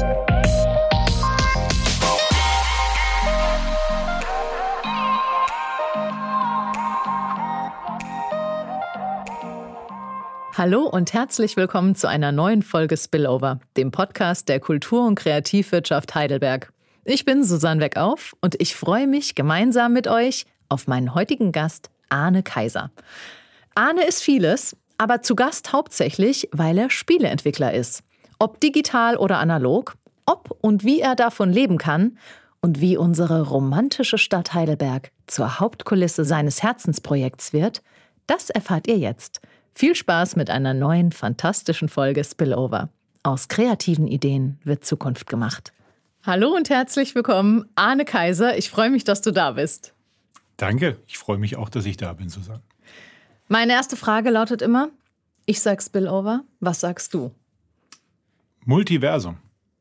Hallo und herzlich willkommen zu einer neuen Folge Spillover, dem Podcast der Kultur- und Kreativwirtschaft Heidelberg. Ich bin Susanne Weckauf und ich freue mich gemeinsam mit euch auf meinen heutigen Gast Arne Kaiser. Arne ist vieles, aber zu Gast hauptsächlich, weil er Spieleentwickler ist. Ob digital oder analog, ob und wie er davon leben kann und wie unsere romantische Stadt Heidelberg zur Hauptkulisse seines Herzensprojekts wird, das erfahrt ihr jetzt. Viel Spaß mit einer neuen, fantastischen Folge Spillover. Aus kreativen Ideen wird Zukunft gemacht. Hallo und herzlich willkommen, Arne Kaiser. Ich freue mich, dass du da bist. Danke, ich freue mich auch, dass ich da bin, Susanne. Meine erste Frage lautet immer, ich sag Spillover, was sagst du? Multiversum.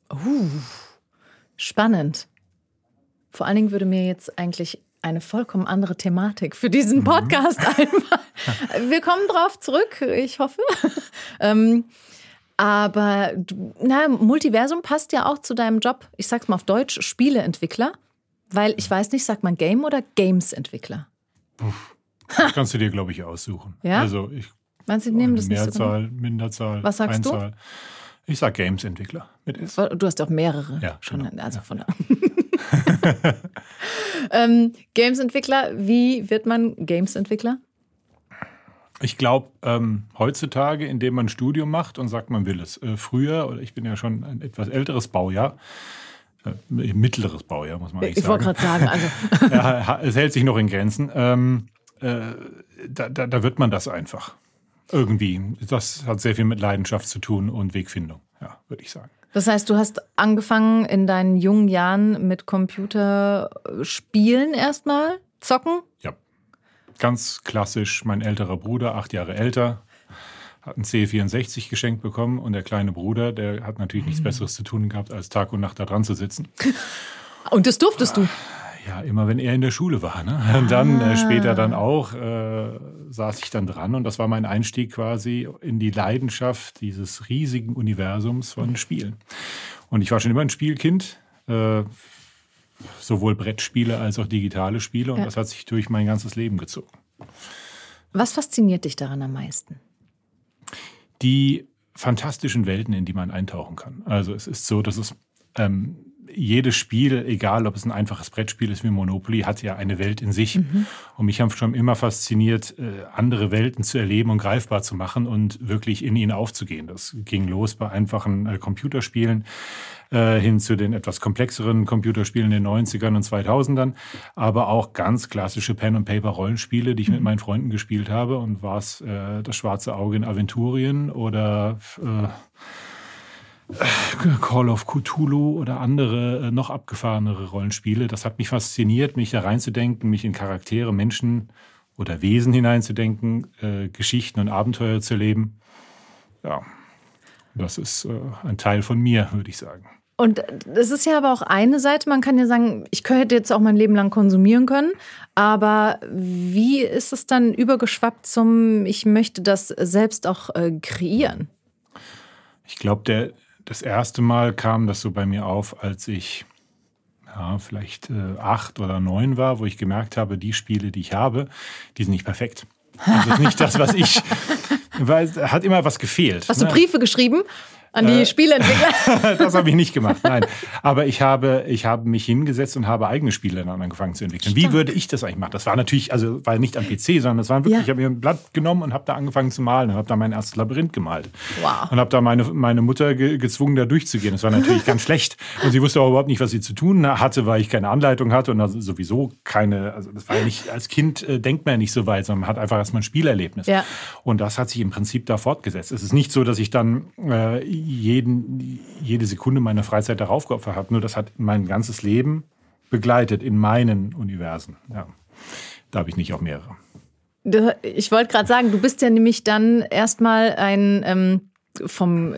Spannend. Vor allen Dingen würde mir jetzt eigentlich eine vollkommen andere Thematik für diesen Podcast einfach. Wir kommen drauf zurück, ich hoffe. Aber Multiversum passt ja auch zu deinem Job. Ich sag's mal auf Deutsch, Spieleentwickler. Weil ich weiß nicht, sagt man Game oder Games-Entwickler? Das kannst du dir, glaube ich, aussuchen. Ja? Also meinst du, nehmen das nicht so Mehrzahl, genau? Minderzahl, Was sagst Einzahl. Du? Ich sag Games-Entwickler mit S. Du hast ja auch mehrere. Ja, schon. Genau. Also von Games-Entwickler, wie wird man Games-Entwickler? Ich glaube, heutzutage, indem man ein Studium macht und sagt, man will es. Früher, oder ich bin ja schon ein etwas älteres Baujahr, mittleres Baujahr, muss man eigentlich sagen. Ich wollte gerade sagen, also. Ja, es hält sich noch in Grenzen. Da wird man das einfach. Irgendwie. Das hat sehr viel mit Leidenschaft zu tun und Wegfindung, ja, würde ich sagen. Das heißt, du hast angefangen in deinen jungen Jahren mit Computerspielen erstmal, zocken? Ja, ganz klassisch. Mein älterer Bruder, 8 Jahre älter, hat einen C64 geschenkt bekommen und der kleine Bruder, der hat natürlich nichts Besseres zu tun gehabt, als Tag und Nacht da dran zu sitzen. Und das durftest du? Ja, immer wenn er in der Schule war. Ne? Und dann später dann auch saß ich dann dran und das war mein Einstieg quasi in die Leidenschaft dieses riesigen Universums von Spielen. Und ich war schon immer ein Spielkind, sowohl Brettspiele als auch digitale Spiele und das hat sich durch mein ganzes Leben gezogen. Was fasziniert dich daran am meisten? Die fantastischen Welten, in die man eintauchen kann. Also es ist so, dass es jedes Spiel, egal ob es ein einfaches Brettspiel ist wie Monopoly, hat ja eine Welt in sich. Und mich haben schon immer fasziniert, andere Welten zu erleben und greifbar zu machen und wirklich in ihnen aufzugehen. Das ging los bei einfachen Computerspielen hin zu den etwas komplexeren Computerspielen in den 90ern und 2000ern, aber auch ganz klassische Pen-and-Paper-Rollenspiele, die ich mit meinen Freunden gespielt habe. Und war es das schwarze Auge in Aventurien oder Call of Cthulhu oder andere noch abgefahrenere Rollenspiele. Das hat mich fasziniert, mich da reinzudenken, mich in Charaktere, Menschen oder Wesen hineinzudenken, Geschichten und Abenteuer zu erleben. Ja, das ist ein Teil von mir, würde ich sagen. Und das ist ja aber auch eine Seite, man kann ja sagen, ich hätte jetzt auch mein Leben lang konsumieren können, aber wie ist es dann übergeschwappt zum, ich möchte das selbst auch kreieren? Ich glaube, das erste Mal kam das so bei mir auf, als ich vielleicht 8 oder 9 war, wo ich gemerkt habe, die Spiele, die ich habe, die sind nicht perfekt. Das ist nicht das, was ich, weil es hat immer was gefehlt. Hast du Briefe geschrieben an die Spieleentwickler? Das habe ich nicht gemacht, nein. Aber ich habe mich hingesetzt und habe eigene Spiele dann angefangen zu entwickeln. Wie würde ich das eigentlich machen? Das war natürlich, war nicht am PC, sondern das war wirklich, ich habe mir ein Blatt genommen und habe da angefangen zu malen und habe da mein erstes Labyrinth gemalt. Wow. Und habe da meine Mutter gezwungen, da durchzugehen. Das war natürlich ganz schlecht. Und sie wusste auch überhaupt nicht, was sie zu tun hatte, weil ich keine Anleitung hatte und also sowieso keine, also das war ja nicht, als Kind denkt man ja nicht so weit, sondern man hat einfach erstmal ein Spielerlebnis. Ja. Und das hat sich im Prinzip da fortgesetzt. Es ist nicht so, dass ich dann jede Sekunde meiner Freizeit darauf geopfert habe. Nur das hat mein ganzes Leben begleitet in meinen Universen. Ja. Da habe ich nicht auch mehrere. Ich wollte gerade sagen, du bist ja nämlich dann erstmal ein vom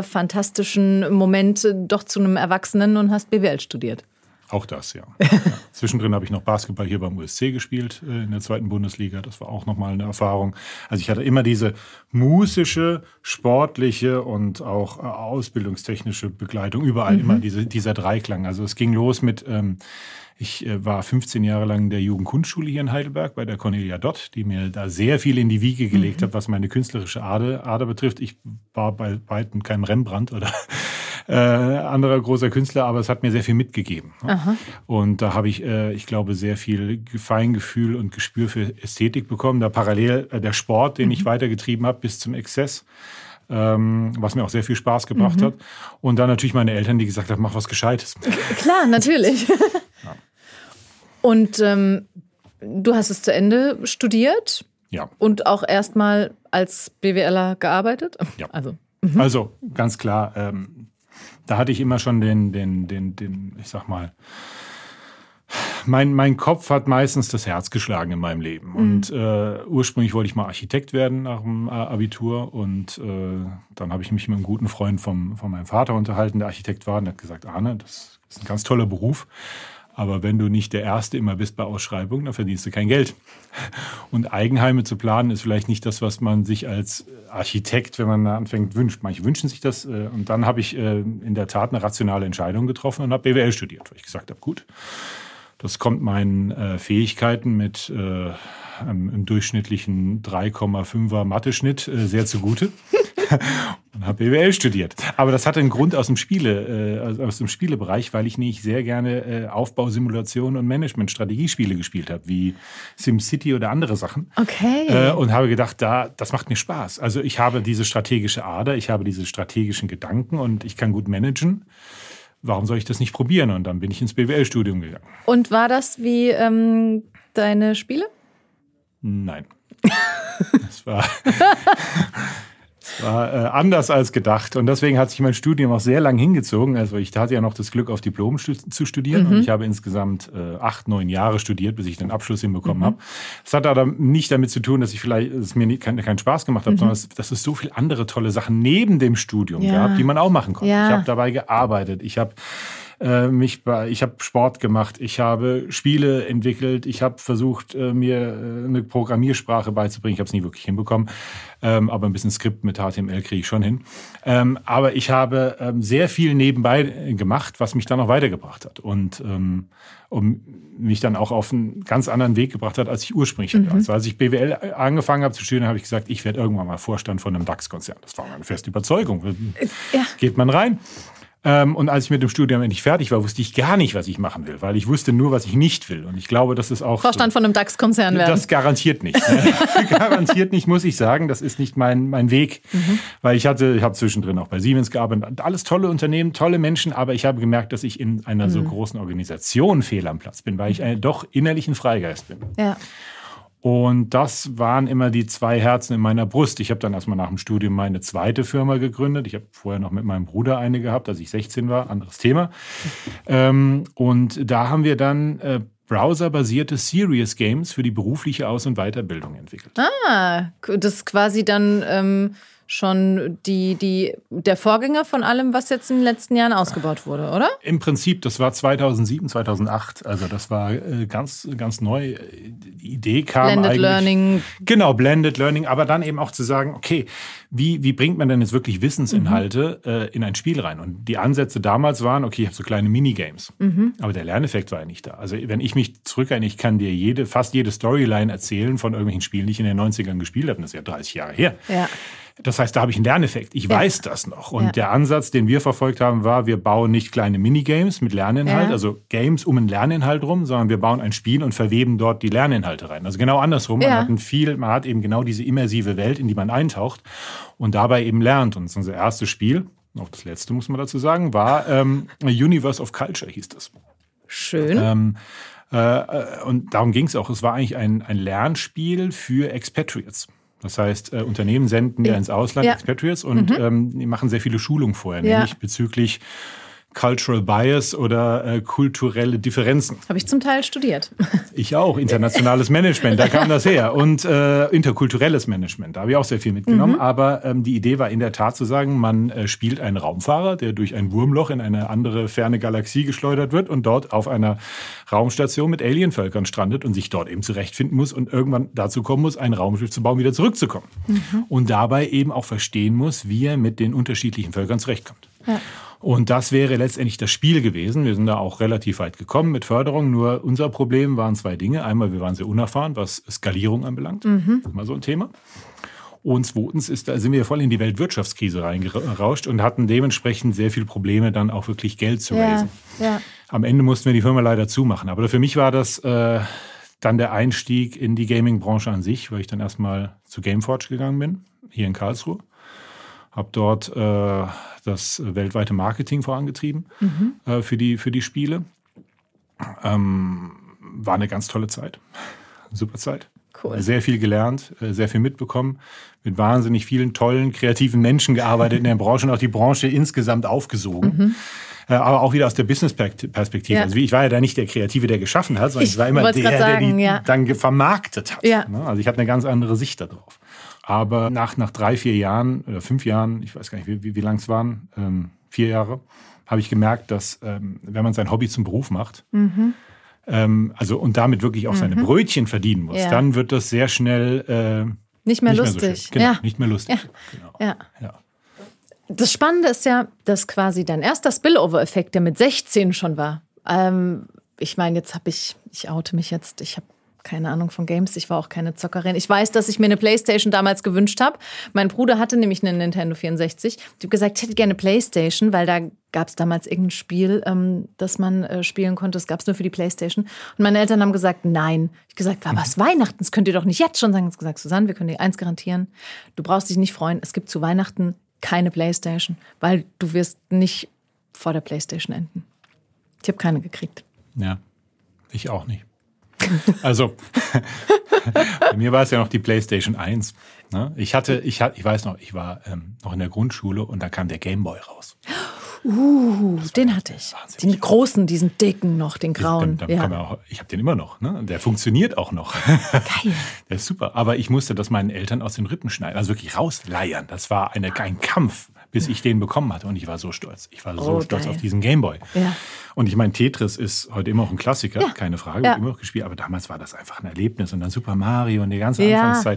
kinderfantastischen Moment doch zu einem Erwachsenen und hast BWL studiert. Auch das, ja. Zwischendrin habe ich noch Basketball hier beim USC gespielt, in der 2. Bundesliga. Das war auch nochmal eine Erfahrung. Also ich hatte immer diese musische, sportliche und auch ausbildungstechnische Begleitung. Überall immer dieser Dreiklang. Also es ging los mit, ich war 15 Jahre lang in der Jugendkunstschule hier in Heidelberg bei der Cornelia Dott, die mir da sehr viel in die Wiege gelegt hat, was meine künstlerische Ader betrifft. Ich war bei weitem kein Rembrandt oder anderer großer Künstler, aber es hat mir sehr viel mitgegeben. Aha. Und da habe ich glaube, sehr viel Feingefühl und Gespür für Ästhetik bekommen. Da parallel der Sport, den ich weitergetrieben habe bis zum Exzess, was mir auch sehr viel Spaß gebracht hat. Und dann natürlich meine Eltern, die gesagt haben, mach was Gescheites. Klar, natürlich. Ja. Und du hast es zu Ende studiert? Ja. Und auch erstmal als BWLer gearbeitet? Ja. Also ganz klar, da hatte ich immer schon den ich sag mal, mein Kopf hat meistens das Herz geschlagen in meinem Leben. Und ursprünglich wollte ich mal Architekt werden nach dem Abitur. Und dann habe ich mich mit einem guten Freund von meinem Vater unterhalten, der Architekt war. Und der hat gesagt, Arne, das ist ein ganz toller Beruf. Aber wenn du nicht der Erste immer bist bei Ausschreibungen, dann verdienst du kein Geld. Und Eigenheime zu planen ist vielleicht nicht das, was man sich als Architekt, wenn man anfängt, wünscht. Manche wünschen sich das. Und dann habe ich in der Tat eine rationale Entscheidung getroffen und habe BWL studiert, weil ich gesagt habe, gut, das kommt meinen Fähigkeiten mit einem durchschnittlichen 3,5er Mathe-Schnitt sehr zugute. Und habe BWL studiert. Aber das hatte einen Grund aus dem Spielebereich, weil ich nicht sehr gerne Aufbausimulationen und Management-Strategiespiele gespielt habe, wie SimCity oder andere Sachen. Okay. Und habe gedacht, das macht mir Spaß. Also ich habe diese strategische Ader, ich habe diese strategischen Gedanken und ich kann gut managen. Warum soll ich das nicht probieren? Und dann bin ich ins BWL-Studium gegangen. Und war das wie deine Spiele? Nein. Das war anders als gedacht. Und deswegen hat sich mein Studium auch sehr lang hingezogen. Also ich hatte ja noch das Glück, auf Diplom zu studieren. Und ich habe insgesamt 8, 9 Jahre studiert, bis ich den Abschluss hinbekommen habe. Das hat aber nicht damit zu tun, dass es mir keinen Spaß gemacht hat, sondern dass es so viele andere tolle Sachen neben dem Studium gab, die man auch machen konnte. Ja. Ich habe dabei gearbeitet. Ich habe Sport gemacht, ich habe Spiele entwickelt, ich habe versucht, mir eine Programmiersprache beizubringen. Ich habe es nie wirklich hinbekommen, aber ein bisschen Skript mit HTML kriege ich schon hin. Aber ich habe sehr viel nebenbei gemacht, was mich dann auch weitergebracht hat und mich dann auch auf einen ganz anderen Weg gebracht hat, als ich ursprünglich hatte. Also als ich BWL angefangen habe zu studieren, habe ich gesagt, ich werde irgendwann mal Vorstand von einem DAX-Konzern. Das war meine feste Überzeugung. Ja. Geht man rein. Und als ich mit dem Studium endlich fertig war, wusste ich gar nicht, was ich machen will, weil ich wusste nur, was ich nicht will. Und ich glaube, das ist auch Vorstand von einem DAX-Konzern werden. Das garantiert nicht. Garantiert nicht, muss ich sagen. Das ist nicht mein Weg. Weil ich habe zwischendrin auch bei Siemens gearbeitet. Alles tolle Unternehmen, tolle Menschen. Aber ich habe gemerkt, dass ich in einer so großen Organisation fehl am Platz bin, weil ich doch innerlich ein Freigeist bin. Ja. Und das waren immer die 2 Herzen in meiner Brust. Ich habe dann erstmal nach dem Studium meine zweite Firma gegründet. Ich habe vorher noch mit meinem Bruder eine gehabt, als ich 16 war. Anderes Thema. Und da haben wir dann browserbasierte Serious Games für die berufliche Aus- und Weiterbildung entwickelt. Ah, das ist quasi dann schon der Vorgänger von allem, was jetzt in den letzten Jahren ausgebaut wurde, oder? Im Prinzip, das war 2007, 2008. Also das war ganz, ganz neu. Die Idee kam Blended Learning. Genau, Blended Learning. Aber dann eben auch zu sagen, okay, wie bringt man denn jetzt wirklich Wissensinhalte in ein Spiel rein? Und die Ansätze damals waren, okay, ich habe so kleine Minigames. Aber der Lerneffekt war ja nicht da. Also wenn ich mich zurückerinnere, ich kann dir fast jede Storyline erzählen von irgendwelchen Spielen, die ich in den 90ern gespielt habe. Das ist ja 30 Jahre her. Ja. Das heißt, da habe ich einen Lerneffekt. Ich weiß das noch. Und der Ansatz, den wir verfolgt haben, war, wir bauen nicht kleine Minigames mit Lerninhalt, also Games um einen Lerninhalt rum, sondern wir bauen ein Spiel und verweben dort die Lerninhalte rein. Also genau andersrum. Man hat eben genau diese immersive Welt, in die man eintaucht und dabei eben lernt. Und unser erstes Spiel, auch das letzte muss man dazu sagen, war Universe of Culture hieß das. Schön. Und darum ging es auch. Es war eigentlich ein Lernspiel für Expatriates. Das heißt, Unternehmen senden ja ins Ausland Expatriates und die machen sehr viele Schulungen vorher, nämlich bezüglich Cultural Bias oder kulturelle Differenzen. Habe ich zum Teil studiert. Ich auch. Internationales Management, da kam das her. Und interkulturelles Management, da habe ich auch sehr viel mitgenommen. Aber die Idee war in der Tat zu sagen, man spielt einen Raumfahrer, der durch ein Wurmloch in eine andere ferne Galaxie geschleudert wird und dort auf einer Raumstation mit Alienvölkern strandet und sich dort eben zurechtfinden muss und irgendwann dazu kommen muss, ein Raumschiff zu bauen, wieder zurückzukommen. Und dabei eben auch verstehen muss, wie er mit den unterschiedlichen Völkern zurechtkommt. Ja. Und das wäre letztendlich das Spiel gewesen. Wir sind da auch relativ weit gekommen mit Förderung. Nur unser Problem waren zwei Dinge. Einmal, wir waren sehr unerfahren, was Skalierung anbelangt. Immer so ein Thema. Und zweitens sind wir voll in die Weltwirtschaftskrise reingerauscht und hatten dementsprechend sehr viele Probleme, dann auch wirklich Geld zu raisen. Ja. Am Ende mussten wir die Firma leider zumachen. Aber für mich war das dann der Einstieg in die Gaming-Branche an sich, weil ich dann erstmal zu Gameforge gegangen bin, hier in Karlsruhe. Habe dort das weltweite Marketing vorangetrieben für die Spiele. War eine ganz tolle Zeit. Super Zeit. Cool. Sehr viel gelernt, sehr viel mitbekommen. Mit wahnsinnig vielen tollen, kreativen Menschen gearbeitet in der Branche und auch die Branche insgesamt aufgesogen. Aber auch wieder aus der Business-Perspektive. Ja. Also ich war ja da nicht der Kreative, der geschaffen hat, sondern ich war immer der die dann vermarktet hat. Ja. Also ich hatte eine ganz andere Sicht darauf. Aber nach 3, 4 Jahren oder 5 Jahren, ich weiß gar nicht, wie lang es waren, 4 Jahre, habe ich gemerkt, dass wenn man sein Hobby zum Beruf macht, und damit wirklich auch seine Brötchen verdienen muss, dann wird das sehr schnell nicht mehr lustig. So nicht mehr lustig. Ja. Das Spannende ist ja, dass quasi dein erster Spillover-Effekt, der mit 16 schon war. Ich meine, ich oute mich jetzt, ich habe keine Ahnung von Games, ich war auch keine Zockerin. Ich weiß, dass ich mir eine Playstation damals gewünscht habe. Mein Bruder hatte nämlich eine Nintendo 64. Ich habe gesagt, ich hätte gerne eine Playstation, weil da gab es damals irgendein Spiel, das man spielen konnte. Das gab es nur für die Playstation. Und meine Eltern haben gesagt, nein. Ich habe gesagt, aber was Weihnachten? Das könnt ihr doch nicht jetzt schon sagen. Ich habe gesagt, Susanne, wir können dir eins garantieren. Du brauchst dich nicht freuen. Es gibt zu Weihnachten keine Playstation, weil du wirst nicht vor der Playstation enden. Ich habe keine gekriegt. Ja, ich auch nicht. Also, bei mir war es ja noch die PlayStation 1. Ne? Ich weiß noch, ich war noch in der Grundschule und da kam der Gameboy raus. Den hatte ich. Den großen, diesen dicken noch, den grauen. Ich habe den immer noch. Ne? Der funktioniert auch noch. Geil. Der ist super. Aber ich musste das meinen Eltern aus den Rippen schneiden. Also wirklich rausleiern. Das war ein Kampf, bis ich den bekommen hatte. Und ich war so stolz. Ich war so stolz auf diesen Gameboy. Ja. Und ich meine, Tetris ist heute immer noch ein Klassiker. Ja. Keine Frage, wird immer noch gespielt. Aber damals war das einfach ein Erlebnis. Und dann Super Mario und die ganze Anfangszeit.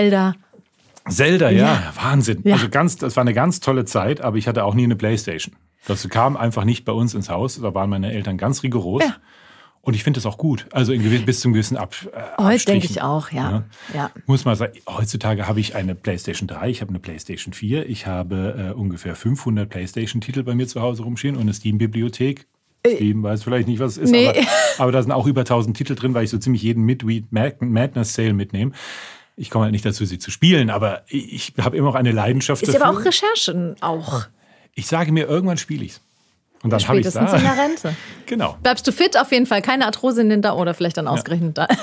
Zelda, ja. Wahnsinn. Ja. Also das war eine ganz tolle Zeit, aber ich hatte auch nie eine Playstation. Das kam einfach nicht bei uns ins Haus. Da waren meine Eltern ganz rigoros. Ja. Und ich finde das auch gut. Also bis zum gewissen Heute denke ich auch, ja. Muss man sagen, heutzutage habe ich eine PlayStation 3, ich habe eine PlayStation 4, ich habe ungefähr 500 PlayStation-Titel bei mir zu Hause rumstehen und eine Steam-Bibliothek. Steam weiß vielleicht nicht, was es ist, nee. aber da sind auch über 1000 Titel drin, weil ich so ziemlich jeden Midweek Madness Sale mitnehme. Ich komme halt nicht dazu, sie zu spielen, aber ich habe immer noch eine Leidenschaft dafür. Ist aber auch Recherchen auch. Ich sage mir, irgendwann spiele ich es. Und dann spätestens in der Rente. Genau. Bleibst du fit auf jeden Fall, keine Arthrose in den da oder vielleicht dann ausgerechnet da.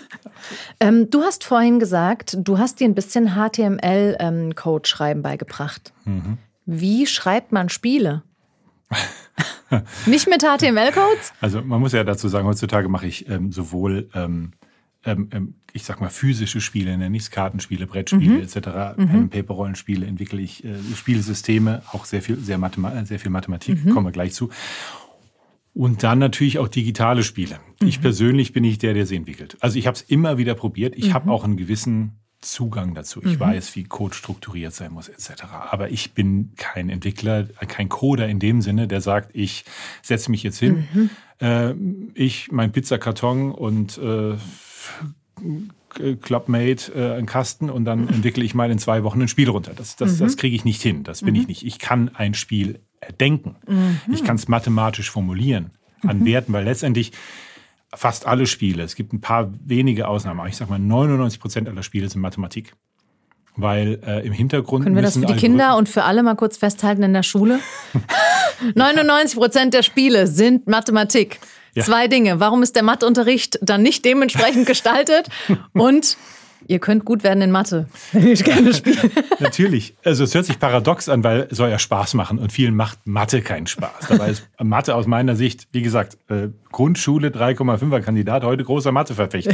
Du hast vorhin gesagt, du hast dir ein bisschen HTML-Code-Schreiben beigebracht. Wie schreibt man Spiele? Nicht mit HTML-Codes? Also man muss ja dazu sagen, heutzutage mache ich sowohl ich sag mal physische Spiele, nenne ich es Kartenspiele, Brettspiele etc., Pen-and-Paper-Rollenspiele, entwickle ich Spielsysteme, auch sehr viel Mathematik, kommen wir gleich zu. Und dann natürlich auch digitale Spiele. Ich persönlich bin nicht der sie entwickelt. Also ich habe es immer wieder probiert. Ich habe auch einen gewissen Zugang dazu. Ich weiß, wie Code strukturiert sein muss etc. Aber ich bin kein Entwickler, kein Coder in dem Sinne, der sagt, ich setze mich jetzt hin, mein Pizzakarton und Clubmate einen Kasten und dann entwickle ich mal in 2 Wochen ein Spiel runter. Das kriege ich nicht hin, das bin ich nicht. Ich kann ein Spiel erdenken. Ich kann es mathematisch formulieren an Werten, weil letztendlich fast alle Spiele, es gibt ein paar wenige Ausnahmen, aber ich sage mal 99% aller Spiele sind Mathematik. Weil im Hintergrund können wir das für die Kinder und für alle mal kurz festhalten in der Schule? 99% der Spiele sind Mathematik. Ja. 2 Dinge. Warum ist der Matheunterricht dann nicht dementsprechend gestaltet? Und Ihr könnt gut werden in Mathe, wenn ich gerne spiele. Natürlich. Also es hört sich paradox an, weil es soll ja Spaß machen und vielen macht Mathe keinen Spaß. Dabei ist Mathe aus meiner Sicht, wie gesagt, Grundschule 3,5er Kandidat, heute großer Matheverfechter.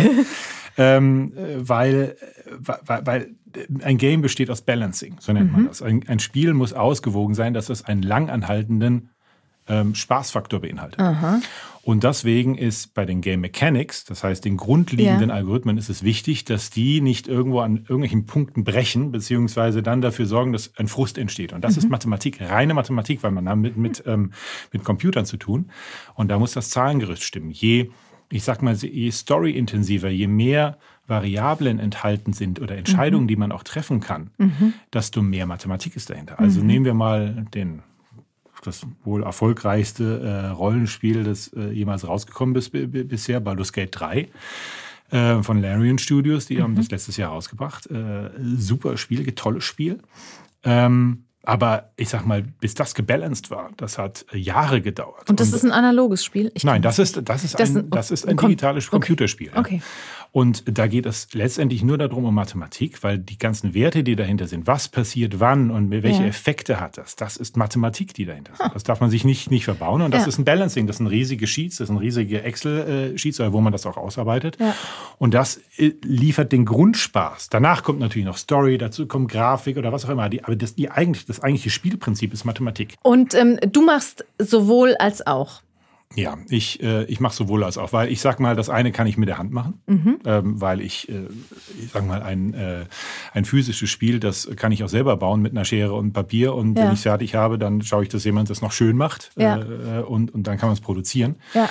Weil ein Game besteht aus Balancing, so nennt man das. Ein Spiel muss ausgewogen sein, dass es einen langanhaltenden Spaßfaktor beinhaltet. Aha. Und deswegen ist bei den Game Mechanics, das heißt den grundlegenden Algorithmen, ist es wichtig, dass die nicht irgendwo an irgendwelchen Punkten brechen, beziehungsweise dann dafür sorgen, dass ein Frust entsteht. Und das ist Mathematik, reine Mathematik, weil man hat mit Computern zu tun. Und da muss das Zahlengerüst stimmen. Je story-intensiver, je mehr Variablen enthalten sind oder Entscheidungen, die man auch treffen kann, desto mehr Mathematik ist dahinter. Also nehmen wir mal das wohl erfolgreichste Rollenspiel, das jemals rausgekommen ist bisher, Baldur's Gate 3 von Larian Studios. Die haben das letztes Jahr rausgebracht. Super Spiel, tolles Spiel. Aber ich sag mal, bis das gebalanced war, das hat Jahre gedauert. Und das ist ein analoges Spiel? Nein, das ist ein digitales Computerspiel. Okay. Und da geht es letztendlich nur darum, um Mathematik, weil die ganzen Werte, die dahinter sind, was passiert wann und welche Effekte hat das ist Mathematik, die dahinter sind. Das darf man sich nicht verbauen. Und das ist ein Balancing, das sind riesige Sheets, das sind riesige Excel-Sheets, wo man das auch ausarbeitet. Ja. Und das liefert den Grundspaß. Danach kommt natürlich noch Story, dazu kommt Grafik oder was auch immer. Aber das eigentliche Spielprinzip ist Mathematik. Und du machst sowohl als auch. Ja, ich mache sowohl als auch, weil ich sag mal, das eine kann ich mit der Hand machen, weil ich sag mal, ein physisches Spiel, das kann ich auch selber bauen mit einer Schere und Papier und wenn ich es fertig habe, dann schaue ich, dass jemand das noch schön macht und dann kann man es produzieren. Ja.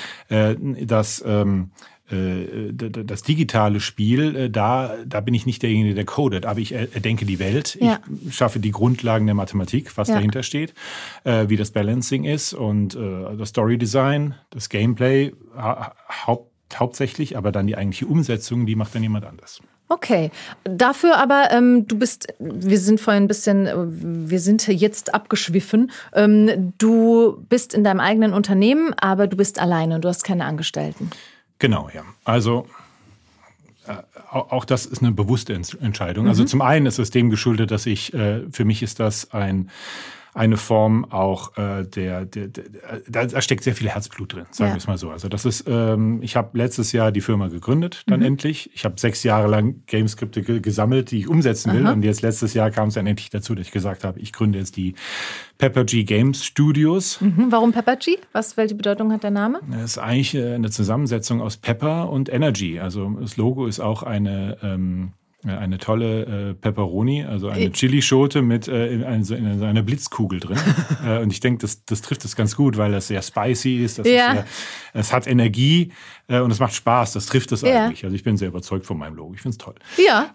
Das digitale Spiel, da bin ich nicht derjenige, der codet, aber ich erdenke die Welt. Ja. Ich schaffe die Grundlagen der Mathematik, was dahinter steht, wie das Balancing ist und das Story-Design, das Gameplay hauptsächlich, aber dann die eigentliche Umsetzung, die macht dann jemand anders. Okay, dafür aber, wir sind jetzt abgeschwiffen. Du bist in deinem eigenen Unternehmen, aber du bist alleine und du hast keine Angestellten. Genau, ja. Also auch das ist eine bewusste Entscheidung. Also zum einen ist es dem geschuldet, dass für mich ist das eine Form auch da steckt sehr viel Herzblut drin, sagen wir es mal so. Also das ist, ich habe letztes Jahr die Firma gegründet, dann endlich. Ich habe 6 Jahre lang Gameskripte gesammelt, die ich umsetzen will. Und jetzt letztes Jahr kam es dann endlich dazu, dass ich gesagt habe, ich gründe jetzt die Peppergy Games Studios. Warum Peppergy? Welche Bedeutung hat der Name? Das ist eigentlich eine Zusammensetzung aus Pepper und Energy. Also das Logo ist auch eine tolle Pepperoni, also eine Chilischote mit in einer Blitzkugel drin. Und ich denke, das trifft es ganz gut, weil das sehr spicy ist. Es hat Energie und es macht Spaß. Das trifft es eigentlich. Also ich bin sehr überzeugt von meinem Logo. Ich finde es toll. Ja.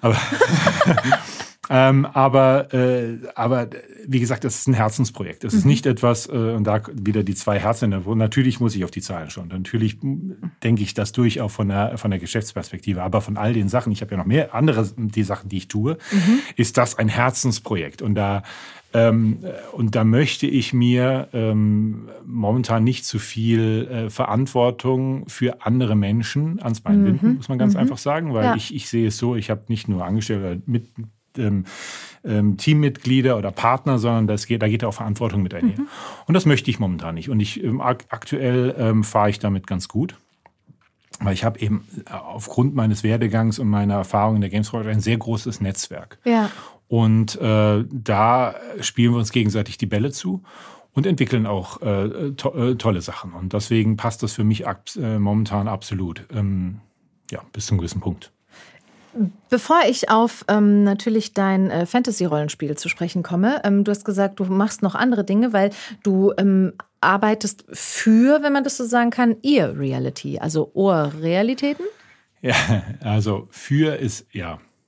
Aber wie gesagt, das ist ein Herzensprojekt. Es ist nicht etwas, und da wieder die 2 Herzen, wo natürlich muss ich auf die Zahlen schauen. Natürlich denke ich das durch, auch von der Geschäftsperspektive. Aber von all den Sachen, ich habe ja noch mehr andere, die Sachen, die ich tue, ist das ein Herzensprojekt. Und da möchte ich mir momentan nicht zu viel Verantwortung für andere Menschen ans Bein binden, muss man ganz einfach sagen. Weil ich sehe es so, ich habe nicht nur Angestellte Teammitglieder oder Partner, sondern da geht auch Verantwortung mit einher. Und das möchte ich momentan nicht. Und aktuell fahre ich damit ganz gut. Weil ich habe eben aufgrund meines Werdegangs und meiner Erfahrung in der Games-Branche ein sehr großes Netzwerk. Ja. Und da spielen wir uns gegenseitig die Bälle zu und entwickeln auch tolle Sachen. Und deswegen passt das für mich momentan absolut. Bis zu einem gewissen Punkt. Bevor ich auf natürlich dein Fantasy-Rollenspiel zu sprechen komme, du hast gesagt, du machst noch andere Dinge, weil du arbeitest für, wenn man das so sagen kann, Ear-Reality, also Ohrrealitäten? Ja, also für ist, ja.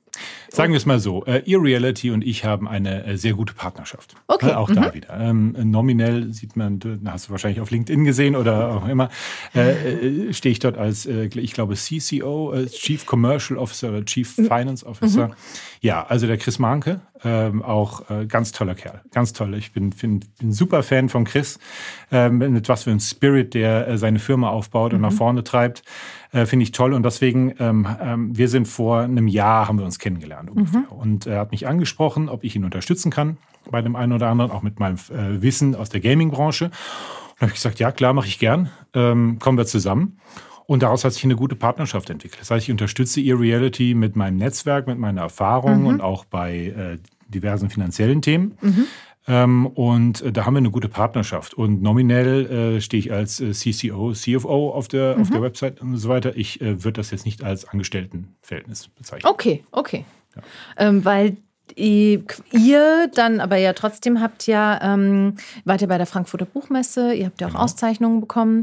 Sagen wir es mal so, eReality und ich haben eine sehr gute Partnerschaft. Okay. Auch da wieder. Nominell sieht man, hast du wahrscheinlich auf LinkedIn gesehen oder auch immer, stehe ich dort als, ich glaube, CCO, Chief Commercial Officer oder Chief Finance Officer. Ja, also der Chris Mahnke, auch ganz toller Kerl, ganz toll. Ich bin ein super Fan von Chris, mit was für ein Spirit, der seine Firma aufbaut und nach vorne treibt. Finde ich toll und deswegen, wir sind vor einem Jahr, haben wir uns kennengelernt ungefähr. Und er hat mich angesprochen, ob ich ihn unterstützen kann bei dem einen oder anderen, auch mit meinem Wissen aus der Gaming-Branche. Und da habe ich gesagt, ja klar, mache ich gern, kommen wir zusammen. Und daraus hat sich eine gute Partnerschaft entwickelt. Das heißt, ich unterstütze eReality mit meinem Netzwerk, mit meiner Erfahrung und auch bei diversen finanziellen Themen. Und da haben wir eine gute Partnerschaft. Und nominell stehe ich als CCO, CFO auf der Website und so weiter. Ich würde das jetzt nicht als Angestelltenverhältnis bezeichnen. Okay. Ja. Weil ihr dann aber ja trotzdem wart ihr bei der Frankfurter Buchmesse, ihr habt ja auch Auszeichnungen bekommen.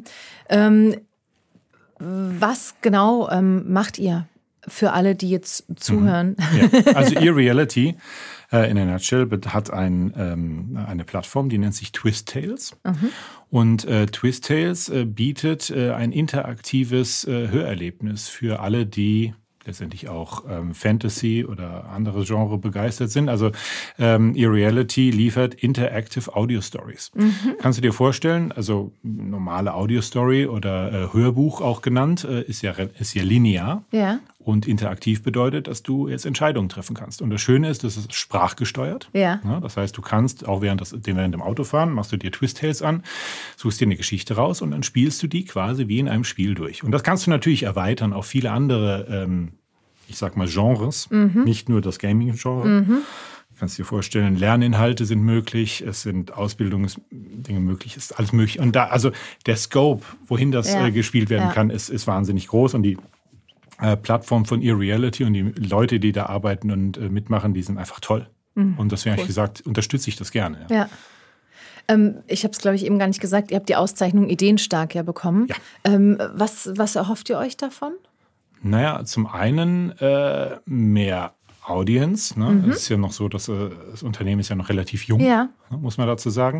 Was genau macht ihr für alle, die jetzt zuhören? Ja. Also eReality in a nutshell hat eine Plattform, die nennt sich Twist Tales. Und Twist Tales bietet ein interaktives Hörerlebnis für alle, die letztendlich auch Fantasy oder andere Genre begeistert sind. Also eReality liefert Interactive Audio Stories. Kannst du dir vorstellen, also normale Audio Story oder Hörbuch auch genannt, ist ja linear. Ja. Und interaktiv bedeutet, dass du jetzt Entscheidungen treffen kannst. Und das Schöne ist, das ist sprachgesteuert. Ja. Ja, das heißt, du kannst auch während dem Autofahren, machst du dir Twist Tales an, suchst dir eine Geschichte raus und dann spielst du die quasi wie in einem Spiel durch. Und das kannst du natürlich erweitern auf viele andere, ich sag mal, Genres. Nicht nur das Gaming-Genre. Du kannst dir vorstellen, Lerninhalte sind möglich, es sind Ausbildungsdinge möglich, ist alles möglich. Und da, also der Scope, wohin das gespielt werden kann, ist wahnsinnig groß. Und die Plattform von eReality und die Leute, die da arbeiten und mitmachen, die sind einfach toll. Und deswegen habe ich gesagt, unterstütze ich das gerne. Ja. Ich habe es, glaube ich, eben gar nicht gesagt, ihr habt die Auszeichnung Ideenstark bekommen. Ja. Was erhofft ihr euch davon? Naja, zum einen mehr Audience. Ne? Es ist ja noch so, dass das Unternehmen ist ja noch relativ jung, muss man dazu sagen.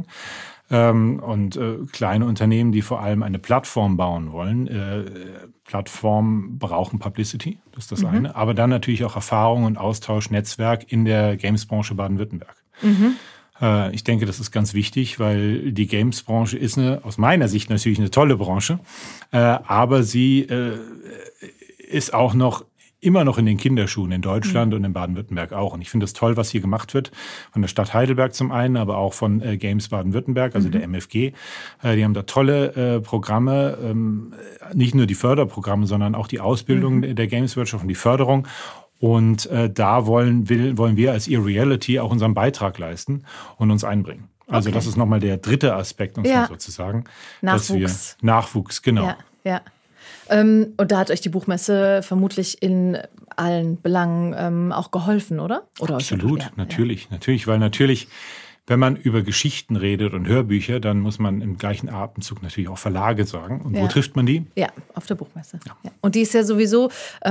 Und kleine Unternehmen, die vor allem eine Plattform bauen wollen. Plattformen brauchen Publicity, das ist das eine. Aber dann natürlich auch Erfahrung und Austausch, Netzwerk in der Gamesbranche Baden-Württemberg. Ich denke, das ist ganz wichtig, weil die Gamesbranche ist aus meiner Sicht natürlich eine tolle Branche. Aber sie ist auch immer noch in den Kinderschuhen in Deutschland und in Baden-Württemberg auch. Und ich finde es toll, was hier gemacht wird von der Stadt Heidelberg zum einen, aber auch von Games Baden-Württemberg, also der MFG. Die haben da tolle Programme, nicht nur die Förderprogramme, sondern auch die Ausbildung der Gameswirtschaft und die Förderung. Und da wollen wir als eReality auch unseren Beitrag leisten und uns einbringen. Also das ist nochmal der dritte Aspekt, sozusagen. Nachwuchs. Nachwuchs, genau. Ja. Und da hat euch die Buchmesse vermutlich in allen Belangen auch geholfen, oder? Absolut, natürlich, weil natürlich, wenn man über Geschichten redet und Hörbücher, dann muss man im gleichen Atemzug natürlich auch Verlage sagen. Und wo trifft man die? Ja, auf der Buchmesse. Ja. Und die ist ja sowieso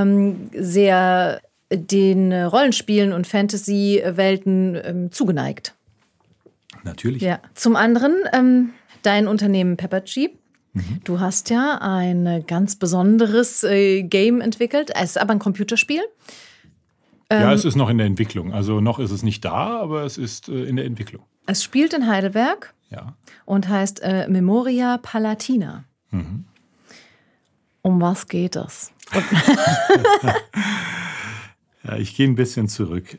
sehr den Rollenspielen und Fantasy-Welten zugeneigt. Natürlich. Ja. Zum anderen dein Unternehmen Peppergy. Du hast ja ein ganz besonderes Game entwickelt. Es ist aber ein Computerspiel. Ja, es ist noch in der Entwicklung. Also noch ist es nicht da, aber es ist in der Entwicklung. Es spielt in Heidelberg und heißt Memoria Palatina. Um was geht es? Ja, ich gehe ein bisschen zurück.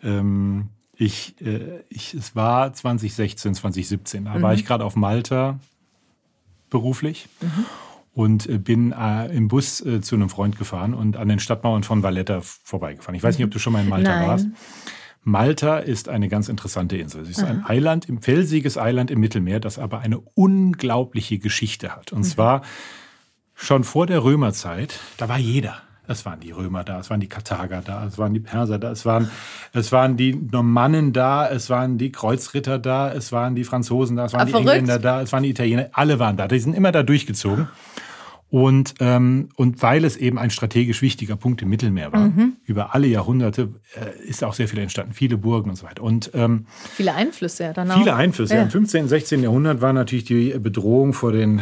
Es war 2016, 2017. Da war ich gerade auf Malta beruflich und bin im Bus zu einem Freund gefahren und an den Stadtmauern von Valletta vorbeigefahren. Ich weiß nicht, ob du schon mal in Malta warst. Malta ist eine ganz interessante Insel. Es ist ein felsiges Eiland im Mittelmeer, das aber eine unglaubliche Geschichte hat. Und zwar schon vor der Römerzeit, da war jeder. Es waren die Römer da, es waren die Karthager da, es waren die Perser da, es waren die Normannen da, es waren die Kreuzritter da, es waren die Franzosen da, es waren die Engländer da, es waren die Italiener, alle waren da. Die sind immer da durchgezogen. Und weil es eben ein strategisch wichtiger Punkt im Mittelmeer war, über alle Jahrhunderte ist auch sehr viel entstanden, viele Burgen und so weiter. Und viele Einflüsse ja dann auch. Viele Einflüsse. Ja. Im 15. und 16. Jahrhundert war natürlich die Bedrohung vor den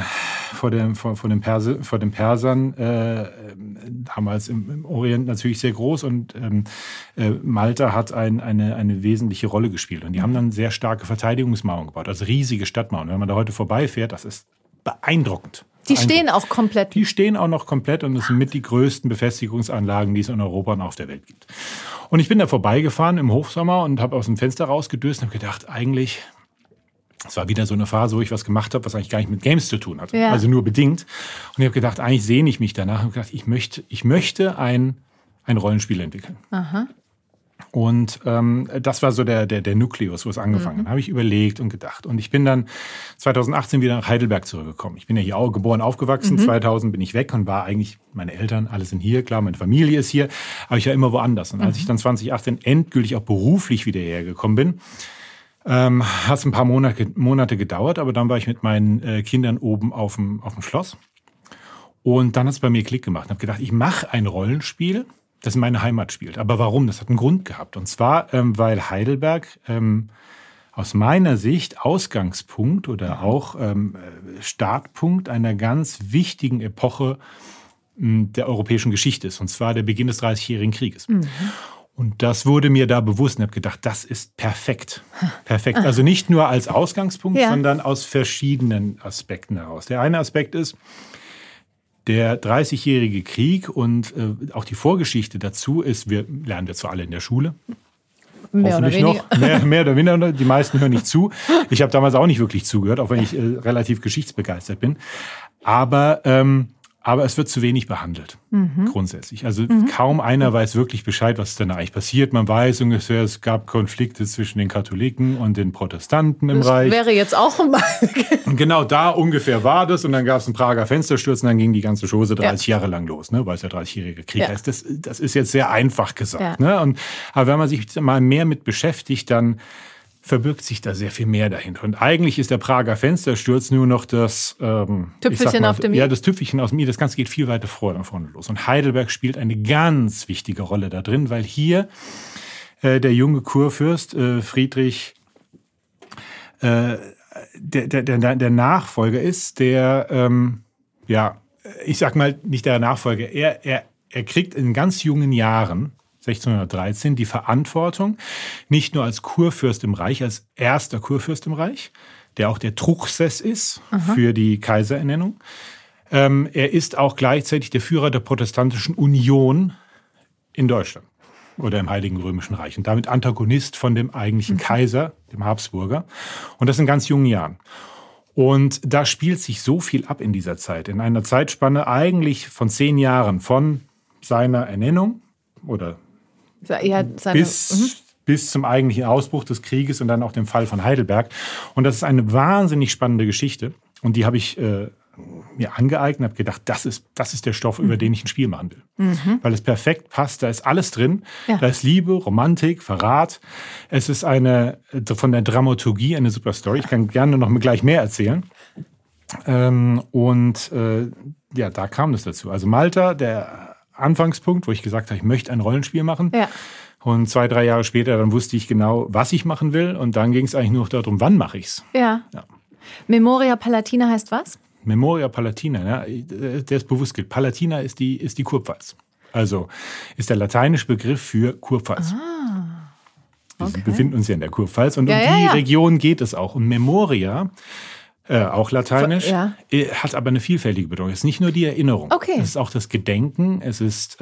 Persern damals im Orient natürlich sehr groß und Malta hat eine wesentliche Rolle gespielt. Und die haben dann sehr starke Verteidigungsmauern gebaut, also riesige Stadtmauern. Wenn man da heute vorbeifährt, das ist beeindruckend. Die stehen auch komplett. Die stehen auch noch komplett und das sind mit die größten Befestigungsanlagen, die es in Europa und auf der Welt gibt. Und ich bin da vorbeigefahren im Hochsommer und habe aus dem Fenster rausgedöst und habe gedacht, eigentlich, es war wieder so eine Phase, wo ich was gemacht habe, was eigentlich gar nicht mit Games zu tun hatte. Ja. Also nur bedingt. Und ich habe gedacht, eigentlich sehne ich mich danach und gedacht, ich möchte ein Rollenspiel entwickeln. Aha. Und das war so der Nukleus, wo es angefangen hat. Da habe ich überlegt und gedacht. Und ich bin dann 2018 wieder nach Heidelberg zurückgekommen. Ich bin ja hier auch geboren, aufgewachsen. 2000 bin ich weg und war eigentlich, meine Eltern, alle sind hier. Klar, meine Familie ist hier. Aber ich war immer woanders. Und als ich dann 2018 endgültig auch beruflich wieder hergekommen bin, hat es ein paar Monate gedauert. Aber dann war ich mit meinen Kindern oben auf dem Schloss. Und dann hat es bei mir Klick gemacht. Ich habe gedacht, ich mache ein Rollenspiel, das in meine Heimat spielt. Aber warum? Das hat einen Grund gehabt. Und zwar, weil Heidelberg aus meiner Sicht Ausgangspunkt oder auch Startpunkt einer ganz wichtigen Epoche der europäischen Geschichte ist. Und zwar der Beginn des Dreißigjährigen Krieges. Und das wurde mir da bewusst. Und ich habe gedacht, das ist perfekt. Perfekt. Also nicht nur als Ausgangspunkt, sondern aus verschiedenen Aspekten heraus. Der eine Aspekt ist, der 30-jährige Krieg und auch die Vorgeschichte dazu ist, lernen wir zwar alle in der Schule. Mehr oder weniger. Mehr oder weniger. Die meisten hören nicht zu. Ich habe damals auch nicht wirklich zugehört, auch wenn ich relativ geschichtsbegeistert bin. Aber es wird zu wenig behandelt, grundsätzlich. Also kaum einer weiß wirklich Bescheid, was denn eigentlich passiert. Man weiß ungefähr, es gab Konflikte zwischen den Katholiken und den Protestanten im Reich. Das wäre jetzt auch mal. Genau da ungefähr war das. Und dann gab es einen Prager Fenstersturz und dann ging die ganze Chose 30 Jahre lang los, ne, weil es der 30-jährige Krieg heißt. Das ist jetzt sehr einfach gesagt. Ja. Ne? Aber wenn man sich mal mehr mit beschäftigt, dann verbirgt sich da sehr viel mehr dahinter. Und eigentlich ist der Prager Fenstersturz nur noch das Tüpfelchen auf dem i. Ja, das Tüpfelchen aus dem i. Das Ganze geht viel weiter vorne los. Und Heidelberg spielt eine ganz wichtige Rolle da drin, weil hier der junge Kurfürst Friedrich der Nachfolger ist, der ich sag mal nicht der Nachfolger. Er kriegt in ganz jungen Jahren 1613 die Verantwortung, nicht nur als Kurfürst im Reich, als erster Kurfürst im Reich, der auch der Truchsess ist für die Kaiserernennung. Er ist auch gleichzeitig der Führer der Protestantischen Union in Deutschland oder im Heiligen Römischen Reich und damit Antagonist von dem eigentlichen Kaiser, dem Habsburger. Und das in ganz jungen Jahren. Und da spielt sich so viel ab in dieser Zeit, in einer Zeitspanne eigentlich von 10 Jahren von seiner Ernennung oder bis zum eigentlichen Ausbruch des Krieges und dann auch dem Fall von Heidelberg. Und das ist eine wahnsinnig spannende Geschichte. Und die habe ich mir angeeignet und habe gedacht, das ist der Stoff, über den ich ein Spiel machen will. Weil es perfekt passt. Da ist alles drin. Ja. Da ist Liebe, Romantik, Verrat. Es ist von der Dramaturgie eine super Story. Ich kann gerne noch gleich mehr erzählen. Da kam das dazu. Also Malta, der Anfangspunkt, wo ich gesagt habe, ich möchte ein Rollenspiel machen. Ja. Und 2-3 Jahre später, dann wusste ich genau, was ich machen will. Und dann ging es eigentlich nur noch darum, wann mache ich es. Ja. Memoria Palatina heißt was? Memoria Palatina, der ist bewusst gilt. Palatina ist die Kurpfalz. Also ist der lateinische Begriff für Kurpfalz. Okay. Wir befinden uns ja in der Kurpfalz. Und um die Region geht es auch. Und Memoria, auch lateinisch, hat aber eine vielfältige Bedeutung. Es ist nicht nur die Erinnerung. Okay. Es ist auch das Gedenken. Es ist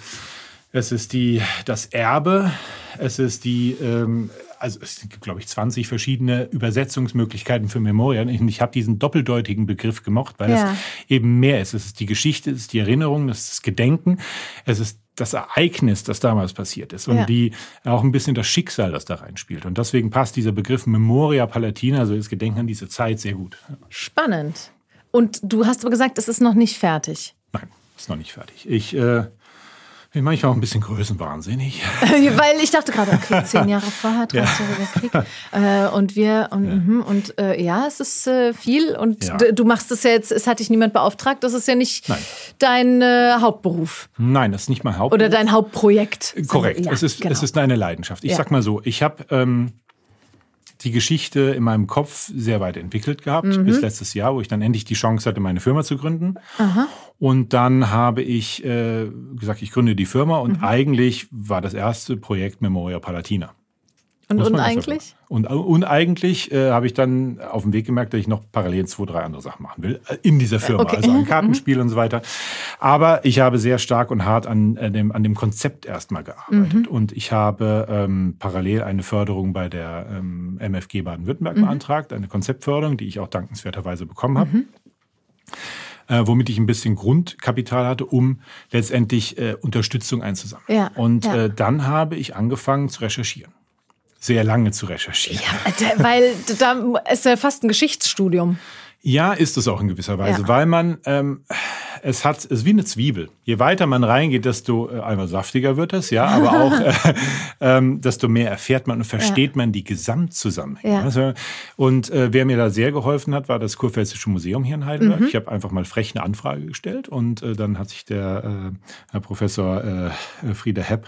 das Erbe. Es ist es gibt, glaube ich, 20 verschiedene Übersetzungsmöglichkeiten für Memoria. Und ich habe diesen doppeldeutigen Begriff gemocht, weil es eben mehr ist. Es ist die Geschichte, es ist die Erinnerung, es ist das Gedenken, es ist das Ereignis, das damals passiert ist. Und auch ein bisschen das Schicksal, das da reinspielt. Und deswegen passt dieser Begriff Memoria Palatina, also das Gedenken an diese Zeit, sehr gut. Spannend. Und du hast aber gesagt, es ist noch nicht fertig. Nein, es ist noch nicht fertig. Bin manchmal auch ein bisschen größenwahnsinnig. Weil ich dachte gerade, okay, 10 Jahre vorher, 30-jähriger Krieg. Es ist viel und du machst es ja jetzt, es hat dich niemand beauftragt, das ist ja nicht dein Hauptberuf. Nein, das ist nicht mein Hauptberuf. Oder dein Hauptprojekt. Korrekt, es ist eine Leidenschaft. Ich sag mal so, ich habe die Geschichte in meinem Kopf sehr weit entwickelt gehabt, bis letztes Jahr, wo ich dann endlich die Chance hatte, meine Firma zu gründen. Aha. Und dann habe ich gesagt, ich gründe die Firma und eigentlich war das erste Projekt Memoria Palatina. Und eigentlich? Und eigentlich habe ich dann auf dem Weg gemerkt, dass ich noch parallel 2, 3 andere Sachen machen will in dieser Firma, also an Kartenspiel und so weiter. Aber ich habe sehr stark und hart an dem Konzept erstmal gearbeitet. Und ich habe parallel eine Förderung bei der MFG Baden-Württemberg beantragt, eine Konzeptförderung, die ich auch dankenswerterweise bekommen habe. Womit ich ein bisschen Grundkapital hatte, um letztendlich Unterstützung einzusammeln. Ja, und dann habe ich angefangen zu recherchieren. Sehr lange zu recherchieren. Ja, weil da ist ja fast ein Geschichtsstudium. Ja, ist es auch in gewisser Weise, weil man, es ist wie eine Zwiebel. Je weiter man reingeht, desto einmal saftiger wird es, ja, aber auch desto mehr erfährt man und versteht man die Gesamtzusammenhänge. Ja. Also, und wer mir da sehr geholfen hat, war das Kurpfälzische Museum hier in Heidelberg. Ich habe einfach mal frech eine Anfrage gestellt und dann hat sich der Herr Professor Frieder Hepp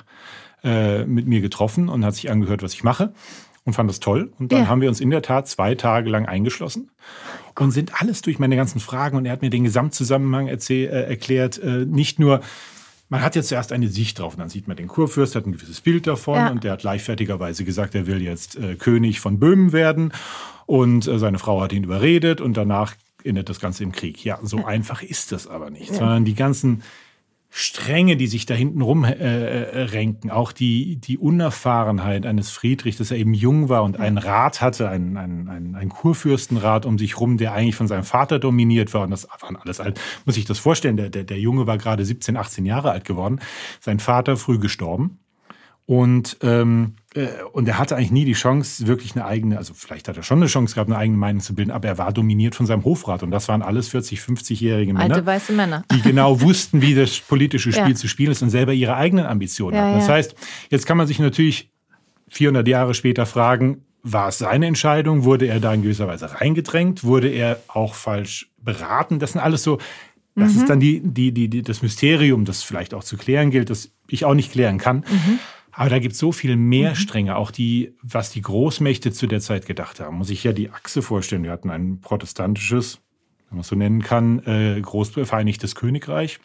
mit mir getroffen und hat sich angehört, was ich mache und fand das toll. Und dann haben wir uns in der Tat 2 Tage lang eingeschlossen und sind alles durch meine ganzen Fragen und er hat mir den Gesamtzusammenhang erklärt. Nicht nur, man hat jetzt zuerst eine Sicht drauf und dann sieht man den Kurfürst, hat ein gewisses Bild davon und der hat leichtfertigerweise gesagt, er will jetzt König von Böhmen werden und seine Frau hat ihn überredet und danach endet das Ganze im Krieg. Ja, so einfach ist das aber nicht, sondern die ganzen Stränge, die sich da hinten rumrenken, auch die Unerfahrenheit eines Friedrich, dass er eben jung war und einen Rat hatte, einen Kurfürstenrat um sich rum, der eigentlich von seinem Vater dominiert war. Und das waren alles alt. Muss ich das vorstellen, der Junge war gerade 17, 18 Jahre alt geworden. Sein Vater früh gestorben. Und er hatte eigentlich nie die Chance, wirklich eine eigene, also vielleicht hat er schon eine Chance gehabt, eine eigene Meinung zu bilden, aber er war dominiert von seinem Hofrat. Und das waren alles 40-, 50-jährige Männer. Alte weiße Männer. Die genau wussten, wie das politische Spiel zu spielen ist und selber ihre eigenen Ambitionen hatten. Das heißt, jetzt kann man sich natürlich 400 Jahre später fragen, war es seine Entscheidung? Wurde er da in gewisser Weise reingedrängt? Wurde er auch falsch beraten? Das sind alles so, das ist dann das Mysterium, das vielleicht auch zu klären gilt, das ich auch nicht klären kann. Aber da gibt es so viel mehr Stränge, auch was die Großmächte zu der Zeit gedacht haben. Muss ich ja die Achse vorstellen. Wir hatten ein protestantisches, wenn man es so nennen kann, Vereinigtes Königreich.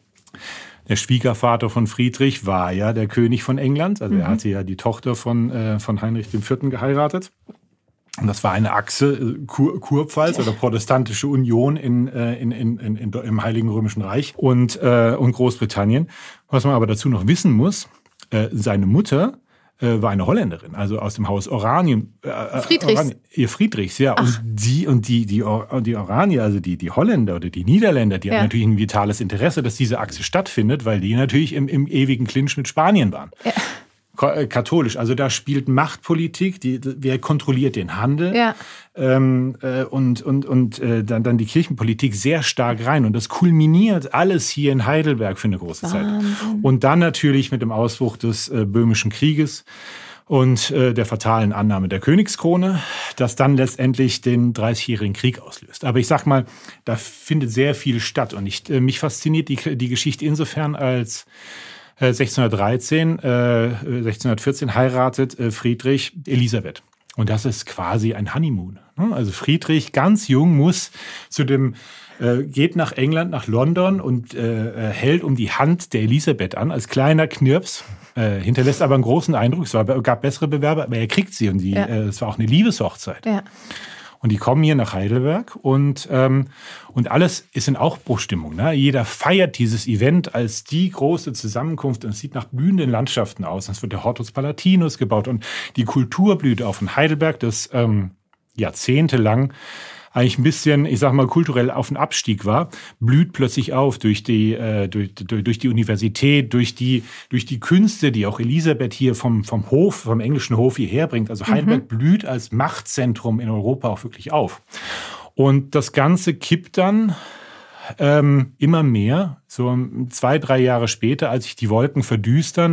Der Schwiegervater von Friedrich war ja der König von England. Also er hatte ja die Tochter von Heinrich IV. Geheiratet. Und das war eine Achse, Kurpfalz oder protestantische Union im Heiligen Römischen Reich und Großbritannien. Was man aber dazu noch wissen muss, seine Mutter war eine Holländerin, also aus dem Haus Oranien. Friedrichs, ja. Ach. Und die Oranier, also die Holländer oder die Niederländer, die hatten natürlich ein vitales Interesse, dass diese Achse stattfindet, weil die natürlich im ewigen Clinch mit Spanien waren. Ja. Katholisch, also da spielt Machtpolitik, wer kontrolliert den Handel dann die Kirchenpolitik sehr stark rein und das kulminiert alles hier in Heidelberg für eine große Zeit. Und dann natürlich mit dem Ausbruch des Böhmischen Krieges und der fatalen Annahme der Königskrone, das dann letztendlich den 30-jährigen Krieg auslöst. Aber ich sag mal, da findet sehr viel statt und mich fasziniert die Geschichte insofern als 1614 heiratet Friedrich Elisabeth. Und das ist quasi ein Honeymoon. Also Friedrich, ganz jung, geht nach England, nach London und hält um die Hand der Elisabeth an, als kleiner Knirps. Hinterlässt aber einen großen Eindruck. Es gab bessere Bewerber, aber er kriegt sie. Und es war auch eine Liebeshochzeit. Ja. Und die kommen hier nach Heidelberg und alles ist in Aufbruchstimmung. Ne? Jeder feiert dieses Event als die große Zusammenkunft und es sieht nach blühenden Landschaften aus. Es wird der Hortus Palatinus gebaut und die Kultur blüht auf. In Heidelberg, das jahrzehntelang eigentlich ein bisschen, ich sag mal, kulturell auf dem Abstieg war, blüht plötzlich auf durch die Universität, durch die Künste, die auch Elisabeth hier vom englischen Hof hierher bringt. Also Heidelberg blüht als Machtzentrum in Europa auch wirklich auf. Und das Ganze kippt dann immer mehr. So 2-3 Jahre später, als sich die Wolken verdüstern,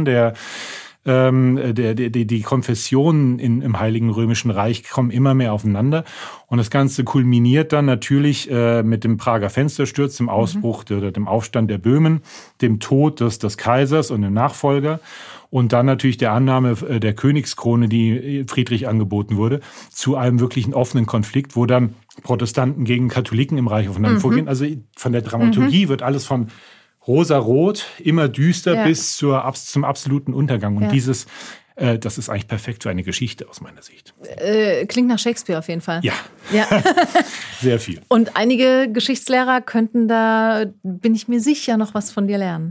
die Konfessionen im Heiligen Römischen Reich kommen immer mehr aufeinander. Und das Ganze kulminiert dann natürlich mit dem Prager Fenstersturz, dem Ausbruch oder dem Aufstand der Böhmen, dem Tod des Kaisers und dem Nachfolger. Und dann natürlich der Annahme der Königskrone, die Friedrich angeboten wurde, zu einem wirklichen offenen Konflikt, wo dann Protestanten gegen Katholiken im Reich aufeinander vorgehen. Also von der Dramaturgie wird alles von rosa-rot, immer düster bis zum absoluten Untergang. Und das ist eigentlich perfekt für eine Geschichte aus meiner Sicht. Klingt nach Shakespeare auf jeden Fall. Ja. Sehr viel. Und einige Geschichtslehrer könnten da, bin ich mir sicher, noch was von dir lernen.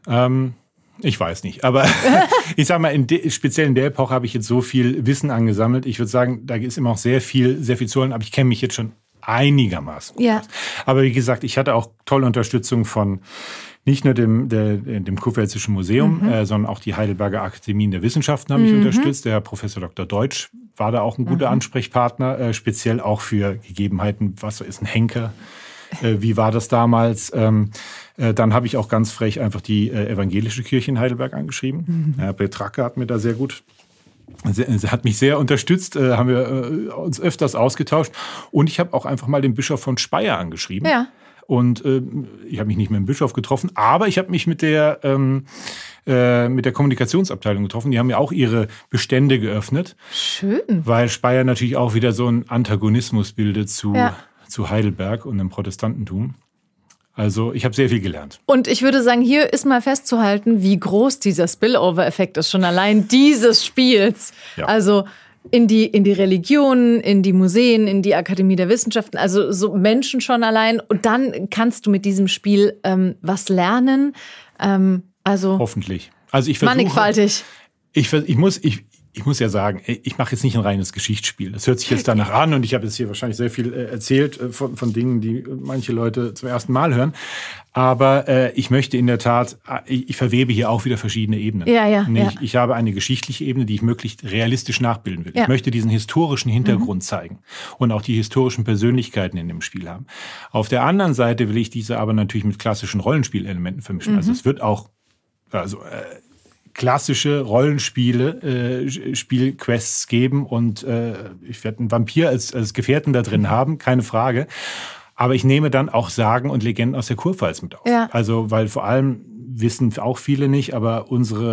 Ich weiß nicht, aber ich sag mal, speziell in der Epoche habe ich jetzt so viel Wissen angesammelt. Ich würde sagen, da ist immer auch sehr viel zu holen, aber ich kenne mich jetzt schon einigermaßen gut aus. Aber wie gesagt, ich hatte auch tolle Unterstützung von nicht nur dem Kurpfälzischen Museum, sondern auch die Heidelberger Akademien der Wissenschaften haben mich unterstützt. Der Professor Dr. Deutsch war da auch ein guter Ansprechpartner, speziell auch für Gegebenheiten, was ist ein Henker, wie war das damals. Dann habe ich auch ganz frech einfach die evangelische Kirche in Heidelberg angeschrieben. Herr Petracke hat mir da sehr gut, hat mich sehr unterstützt, haben wir uns öfters ausgetauscht. Und ich habe auch einfach mal den Bischof von Speyer angeschrieben. Ja. Und ich habe mich nicht mit dem Bischof getroffen, aber ich habe mich mit der Kommunikationsabteilung getroffen. Die haben ja auch ihre Bestände geöffnet. Schön. Weil Speyer natürlich auch wieder so einen Antagonismus bildet zu Heidelberg und dem Protestantentum. Also ich habe sehr viel gelernt. Und ich würde sagen, hier ist mal festzuhalten, wie groß dieser Spillover-Effekt ist, schon allein dieses Spiels. Ja. Also in die Religionen, in die Museen, in die Akademie der Wissenschaften, also so Menschen schon allein. Und dann kannst du mit diesem Spiel was lernen. Also hoffentlich. Also ich versuche, mannigfaltig. Ich muss ja sagen, ich mache jetzt nicht ein reines Geschichtsspiel. Das hört sich jetzt danach an und ich habe jetzt hier wahrscheinlich sehr viel erzählt von Dingen, die manche Leute zum ersten Mal hören. Aber ich möchte in der Tat, ich verwebe hier auch wieder verschiedene Ebenen. Ich habe eine geschichtliche Ebene, die ich möglichst realistisch nachbilden will. Ja. Ich möchte diesen historischen Hintergrund zeigen und auch die historischen Persönlichkeiten in dem Spiel haben. Auf der anderen Seite will ich diese aber natürlich mit klassischen Rollenspielelementen vermischen. Also es wird auch klassische Rollenspiele, Spielquests geben und ich werde einen Vampir als Gefährten da drin haben, keine Frage. Aber ich nehme dann auch Sagen und Legenden aus der Kurpfalz mit auf. Ja. Also, weil vor allem wissen auch viele nicht, aber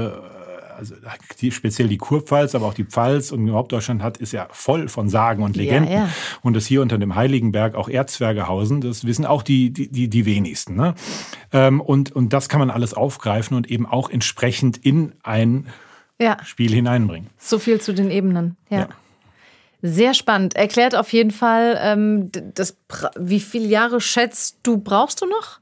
speziell die Kurpfalz, aber auch die Pfalz und überhaupt Deutschland ist ja voll von Sagen und Legenden. Ja. Und dass hier unter dem Heiligenberg auch Erzzwerge hausen, das wissen auch die wenigsten. Ne? Und das kann man alles aufgreifen und eben auch entsprechend in ein Spiel hineinbringen. So viel zu den Ebenen. Ja. Sehr spannend. Erklärt auf jeden Fall, wie viele Jahre schätzt du, brauchst du noch?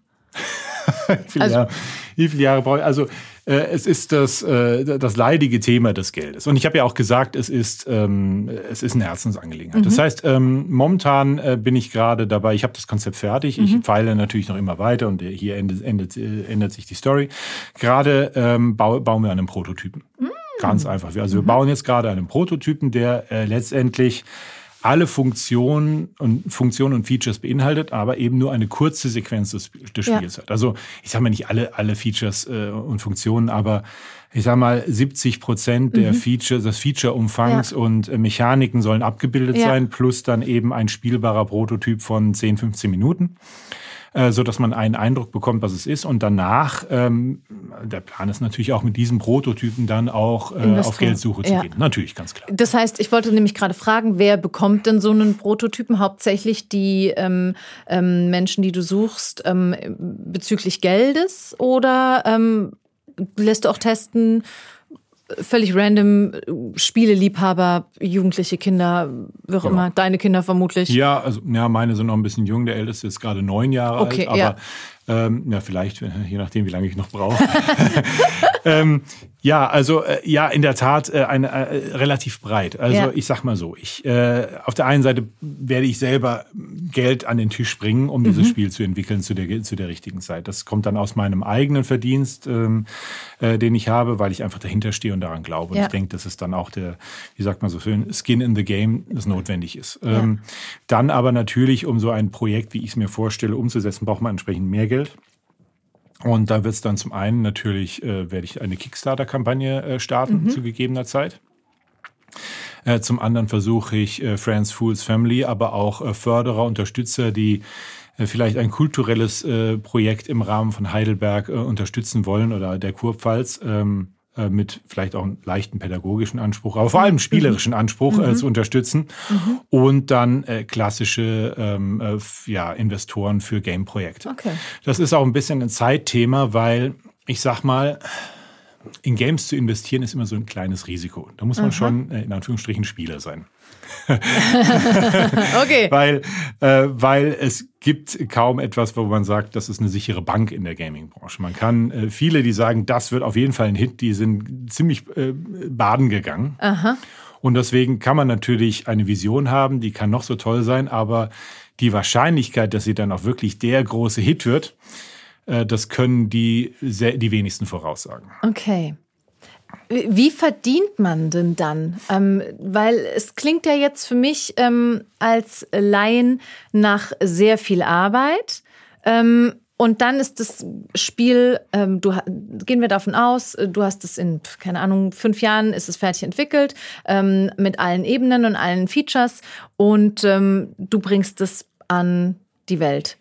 Wie viele Jahre brauche ich? Also es ist das leidige Thema des Geldes. Und ich habe ja auch gesagt, es ist eine Herzensangelegenheit. Das heißt, momentan bin ich gerade dabei, ich habe das Konzept fertig, ich feile natürlich noch immer weiter und hier ändert sich die Story. Gerade bauen wir an einem Prototypen. Ganz einfach. Also wir bauen jetzt gerade einen Prototypen, der letztendlich alle Funktionen und Features beinhaltet, aber eben nur eine kurze Sequenz des Spiels hat. Also ich sage mal nicht alle Features und Funktionen, aber ich sage mal 70% der Features, des Feature-Umfangs und Mechaniken sollen abgebildet sein, plus dann eben ein spielbarer Prototyp von 10-15 Minuten. So dass man einen Eindruck bekommt, was es ist. Und danach, der Plan ist natürlich auch mit diesem Prototypen dann auch auf Geldsuche zu gehen. Natürlich, ganz klar. Das heißt, ich wollte nämlich gerade fragen, wer bekommt denn so einen Prototypen? Hauptsächlich die Menschen, die du suchst, bezüglich Geldes? Oder lässt du auch testen, völlig random, Spieleliebhaber, jugendliche Kinder, wie auch immer, deine Kinder vermutlich? Ja, meine sind noch ein bisschen jung, der Älteste ist gerade 9 Jahre alt, aber Vielleicht, je nachdem, wie lange ich noch brauche. In der Tat relativ breit. Also ich sag mal so, auf der einen Seite werde ich selber Geld an den Tisch bringen, um dieses Spiel zu entwickeln zu der richtigen Zeit. Das kommt dann aus meinem eigenen Verdienst, den ich habe, weil ich einfach dahinter stehe und daran glaube. Und ich denke, das ist dann auch der, wie sagt man so schön, Skin in the Game, das notwendig ist. Dann aber natürlich, um so ein Projekt, wie ich es mir vorstelle, umzusetzen, braucht man entsprechend mehr Geld. Und da wird es dann zum einen natürlich, werde ich eine Kickstarter-Kampagne starten zu gegebener Zeit. Zum anderen versuche ich Friends, Fools, Family, aber auch Förderer, Unterstützer, die vielleicht ein kulturelles Projekt im Rahmen von Heidelberg unterstützen wollen oder der Kurpfalz, mit vielleicht auch einem leichten pädagogischen Anspruch, aber vor allem spielerischen Anspruch zu unterstützen. Und dann klassische Investoren für Game-Projekte. Okay. Das ist auch ein bisschen ein Zeitthema, weil ich sag mal, in Games zu investieren ist immer so ein kleines Risiko. Da muss man schon in Anführungsstrichen Spieler sein. Okay. Weil es gibt kaum etwas, wo man sagt, das ist eine sichere Bank in der Gaming-Branche. Man kann, viele, die sagen, das wird auf jeden Fall ein Hit, die sind ziemlich baden gegangen. Aha. Und deswegen kann man natürlich eine Vision haben, die kann noch so toll sein, aber die Wahrscheinlichkeit, dass sie dann auch wirklich der große Hit wird, das können die wenigsten voraussagen. Okay. Wie verdient man denn dann? Weil es klingt ja jetzt für mich als Laien nach sehr viel Arbeit. Und dann ist das Spiel, gehen wir davon aus, du hast es in, 5 Jahren ist es fertig entwickelt, mit allen Ebenen und allen Features und du bringst es an die Welt.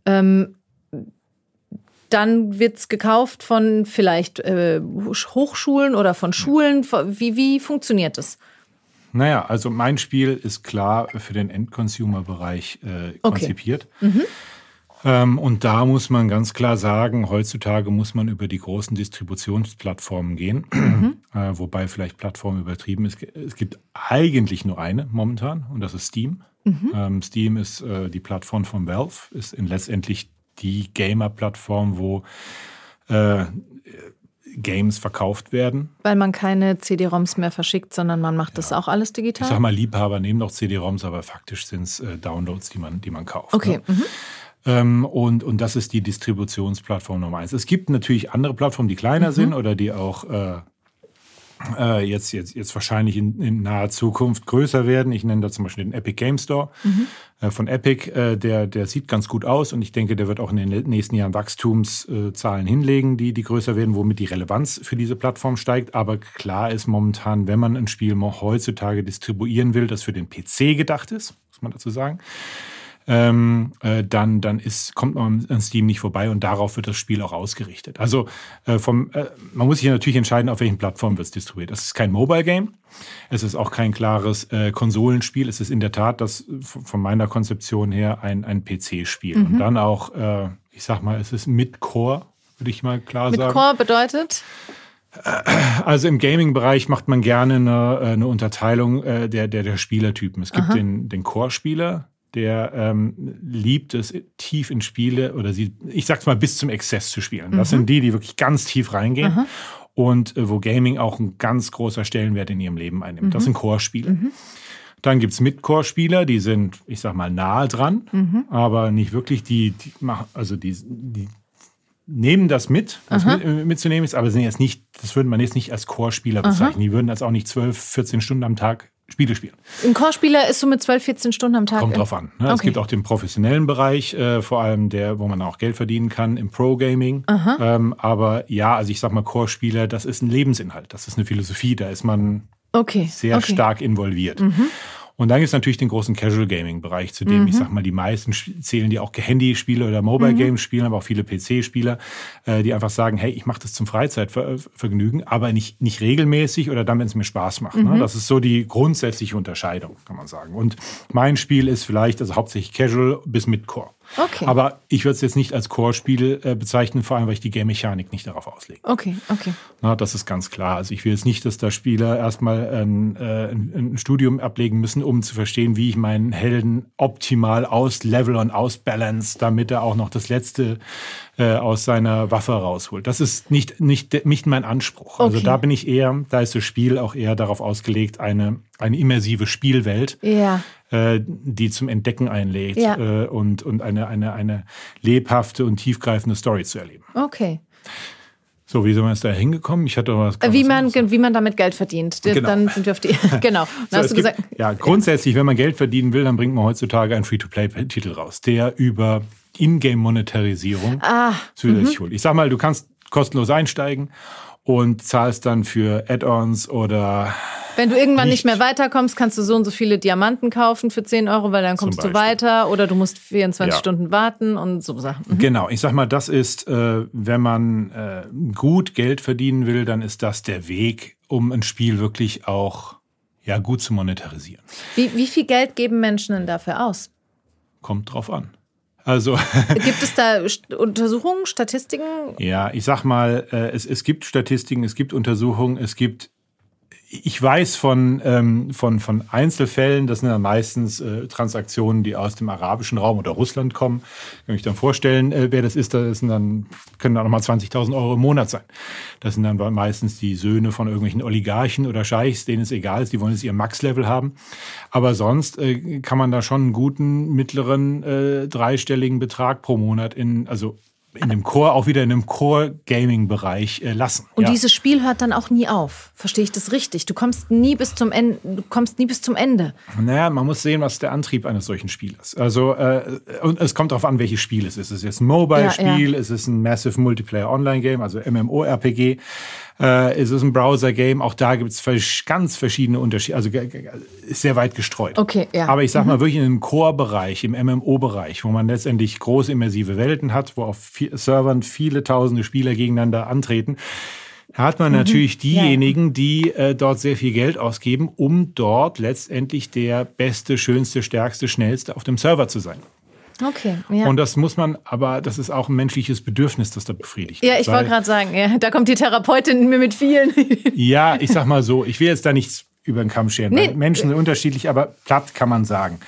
Dann wird es gekauft von vielleicht Hochschulen oder von Schulen. Wie funktioniert das? Naja, also mein Spiel ist klar für den End-Consumer-Bereich konzipiert. Und da muss man ganz klar sagen, heutzutage muss man über die großen Distributionsplattformen gehen. Wobei vielleicht Plattform übertrieben ist. Es gibt eigentlich nur eine momentan und das ist Steam. Steam ist die Plattform von Valve, ist letztendlich die Gamer-Plattform, wo Games verkauft werden. Weil man keine CD-ROMs mehr verschickt, sondern man macht das auch alles digital? Ich sag mal, Liebhaber nehmen noch CD-ROMs, aber faktisch sind es Downloads, die man kauft. Okay. Ne? Und das ist die Distributionsplattform Nummer 1. Es gibt natürlich andere Plattformen, die kleiner sind oder die auch jetzt wahrscheinlich in naher Zukunft größer werden. Ich nenne da zum Beispiel den Epic Game Store von Epic. Der sieht ganz gut aus und ich denke, der wird auch in den nächsten Jahren Wachstumszahlen hinlegen, die größer werden, womit die Relevanz für diese Plattform steigt. Aber klar ist momentan, wenn man ein Spiel heutzutage distribuieren will, das für den PC gedacht ist, muss man dazu sagen, dann kommt man an Steam nicht vorbei und darauf wird das Spiel auch ausgerichtet. Also man muss sich natürlich entscheiden, auf welchen Plattformen wird es distribuiert. Das ist kein Mobile-Game, es ist auch kein klares Konsolenspiel, es ist in der Tat das von meiner Konzeption her ein PC-Spiel. Und dann auch, ich sag mal, es ist mit Core, würde ich mal klar sagen. Mit Core bedeutet? Also im Gaming-Bereich macht man gerne eine Unterteilung der Spielertypen. Es gibt den Core-Spieler, der liebt es, tief in Spiele oder ich sag's mal, bis zum Exzess zu spielen. Das sind die wirklich ganz tief reingehen und wo Gaming auch ein ganz großer Stellenwert in ihrem Leben einnimmt. Das sind Core-Spiele. Dann gibt's Mid-Core-Spieler, die sind, ich sag mal, nahe dran, aber nicht wirklich, die nehmen das mit, was mitzunehmen ist, aber sind jetzt nicht, das würde man jetzt nicht als Core-Spieler bezeichnen. Die würden jetzt auch nicht 12, 14 Stunden am Tag Spiele spielen. Ein Core-Spieler ist so mit 12, 14 Stunden am Tag? Kommt drauf an. Ne? Okay. Es gibt auch den professionellen Bereich, vor allem wo man auch Geld verdienen kann, im Pro-Gaming. Aber ja, also ich sag mal, Core-Spieler, das ist ein Lebensinhalt, das ist eine Philosophie, da ist man sehr stark involviert. Und dann gibt es natürlich den großen Casual-Gaming-Bereich, zu dem, ich sag mal, die meisten zählen, die auch Handyspiele oder Mobile-Games spielen, aber auch viele PC-Spieler, die einfach sagen, hey, ich mache das zum Freizeitvergnügen, aber nicht regelmäßig oder dann, wenn es mir Spaß macht. Ne? Das ist so die grundsätzliche Unterscheidung, kann man sagen. Und mein Spiel ist vielleicht, also hauptsächlich Casual bis Mid-Core. Okay. Aber ich würde es jetzt nicht als Core-Spiel bezeichnen, vor allem, weil ich die Game-Mechanik nicht darauf auslege. Okay. Na, das ist ganz klar. Also ich will jetzt nicht, dass da Spieler erstmal ein Studium ablegen müssen, um zu verstehen, wie ich meinen Helden optimal auslevel und ausbalance, damit er auch noch das Letzte aus seiner Waffe rausholt. Das ist nicht mein Anspruch. Also da bin ich da ist das Spiel auch eher darauf ausgelegt, eine immersive Spielwelt, die zum Entdecken einlädt und eine lebhafte und tiefgreifende Story zu erleben. Okay. So, wie sind wir jetzt da hingekommen? Ich hatte was. Wie man damit Geld verdient. Genau. Dann sind wir auf die. Genau. Dann hast du gesagt. Ja, grundsätzlich, wenn man Geld verdienen will, dann bringt man heutzutage einen Free-to-Play-Titel raus, der über Ingame-Monetarisierung zusätzlich holt. Ich sag mal, du kannst kostenlos einsteigen und zahlst dann für Add-ons oder. Wenn du irgendwann nicht mehr weiterkommst, kannst du so und so viele Diamanten kaufen für 10 €, weil dann kommst du weiter. Oder du musst 24 Stunden warten und so Sachen. Mhm. Genau, ich sag mal, das ist, wenn man gut Geld verdienen will, dann ist das der Weg, um ein Spiel wirklich auch gut zu monetarisieren. Wie viel Geld geben Menschen denn dafür aus? Kommt drauf an. Also gibt es da Untersuchungen, Statistiken? Ja, ich sag mal, es gibt Statistiken, es gibt Untersuchungen, ich weiß von Einzelfällen, das sind ja meistens Transaktionen, die aus dem arabischen Raum oder Russland kommen. Kann ich dann vorstellen, wer das ist, können dann nochmal 20.000 € im Monat sein. Das sind dann meistens die Söhne von irgendwelchen Oligarchen oder Scheichs, denen es egal ist, die wollen jetzt ihr Max-Level haben. Aber sonst kann man da schon einen guten, mittleren, dreistelligen Betrag pro Monat in dem Core, auch wieder in einem Core-Gaming-Bereich lassen. Und dieses Spiel hört dann auch nie auf. Verstehe ich das richtig? Du kommst nie bis zum Ende. Naja, man muss sehen, was der Antrieb eines solchen Spiels ist. Also, und es kommt darauf an, welches Spiel es ist. Ist es jetzt ein Mobile-Spiel? Ist es ein Massive Multiplayer Online-Game, also MMORPG? Ist es ein Browser-Game? Auch da gibt es ganz verschiedene Unterschiede. Also ist sehr weit gestreut. Okay, ja. Aber ich sag mal wirklich in einem Core-Bereich, im MMO-Bereich, wo man letztendlich große immersive Welten hat, wo auf Servern viele tausende Spieler gegeneinander antreten, da hat man natürlich diejenigen, die dort sehr viel Geld ausgeben, um dort letztendlich der Beste, Schönste, Stärkste, Schnellste auf dem Server zu sein. Okay, ja. Und das das ist auch ein menschliches Bedürfnis, das da befriedigt wird. Ja, ich wollte gerade sagen, da kommt die Therapeutin in mir mit vielen. Ja, ich sag mal so, ich will jetzt da nichts über den Kamm scheren. Nee. Menschen sind unterschiedlich, aber platt kann man sagen,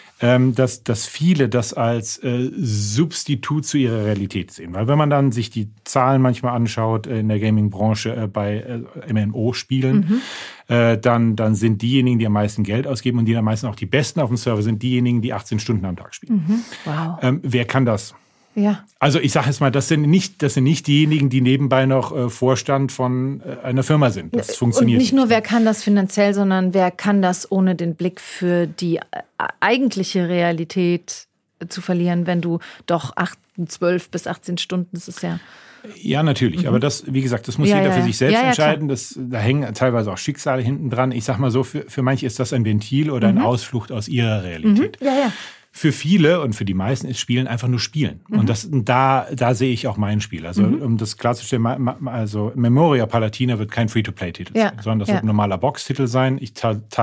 dass viele das als Substitut zu ihrer Realität sehen. Weil wenn man dann sich die Zahlen manchmal anschaut in der Gaming-Branche bei MMO-Spielen, dann sind diejenigen, die am meisten Geld ausgeben und die am meisten auch die Besten auf dem Server sind, diejenigen, die 18 Stunden am Tag spielen. Mhm. Wow. Wer kann das? Ja. Also ich sage jetzt mal, das sind nicht diejenigen, die nebenbei noch Vorstand von einer Firma sind. Das funktioniert nicht. Und nicht nur, wer kann das finanziell, sondern wer kann das ohne den Blick für die eigentliche Realität zu verlieren, wenn du doch 12 bis 18 Stunden, das ist ja... Ja, natürlich. Aber das, wie gesagt, das muss jeder für sich selbst entscheiden. Da hängen teilweise auch Schicksale hinten dran. Ich sag mal so, für manche ist das ein Ventil oder eine Ausflucht aus ihrer Realität. Ja. Für viele und für die meisten ist Spielen einfach nur Spielen. Und da sehe ich auch mein Spiel. Also um das klarzustellen, also Memoria Palatina wird kein Free-to-Play-Titel sein, sondern das wird ein normaler Box-Titel sein. Ich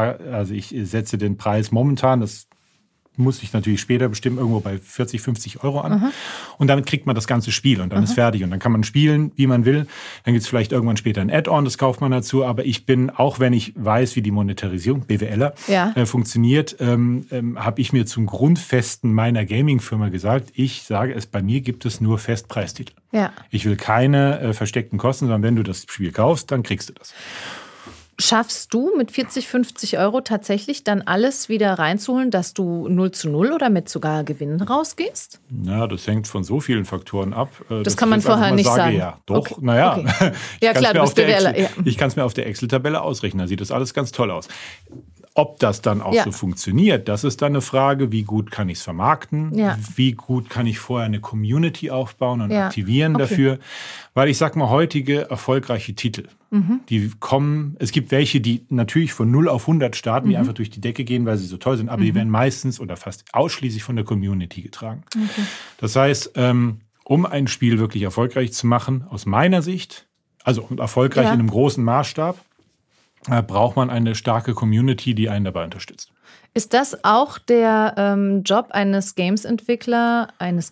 setze den Preis momentan, das muss ich natürlich später bestimmen, irgendwo bei 40, 50 € an. Und damit kriegt man das ganze Spiel und dann ist fertig. Und dann kann man spielen, wie man will. Dann gibt es vielleicht irgendwann später ein Add-on, das kauft man dazu. Aber ich bin, auch wenn ich weiß, wie die Monetarisierung, BWLer, funktioniert, habe ich mir zum Grundfesten meiner Gaming-Firma gesagt, ich sage es, bei mir gibt es nur Festpreistitel. Ja. Ich will keine versteckten Kosten, sondern wenn du das Spiel kaufst, dann kriegst du das. Schaffst du mit 40, 50 € tatsächlich dann alles wieder reinzuholen, dass du 0:0 oder mit sogar Gewinnen rausgehst? Ja, das hängt von so vielen Faktoren ab. Das kann man vorher nicht sagen. Ja, doch, okay. Naja. Okay. Ja, klar, du bist BWLer. Ich kann es mir auf der Excel-Tabelle ausrechnen, da sieht das alles ganz toll aus. Ob das dann auch so funktioniert, das ist dann eine Frage, wie gut kann ich es vermarkten, wie gut kann ich vorher eine Community aufbauen und aktivieren dafür. Weil ich sag mal, heutige erfolgreiche Titel, die kommen, es gibt welche, die natürlich von 0 auf 100 starten, die einfach durch die Decke gehen, weil sie so toll sind, aber die werden meistens oder fast ausschließlich von der Community getragen. Okay. Das heißt, um ein Spiel wirklich erfolgreich zu machen, aus meiner Sicht, also erfolgreich in einem großen Maßstab, braucht man eine starke Community, die einen dabei unterstützt. Ist das auch der Job eines Games-Entwicklers,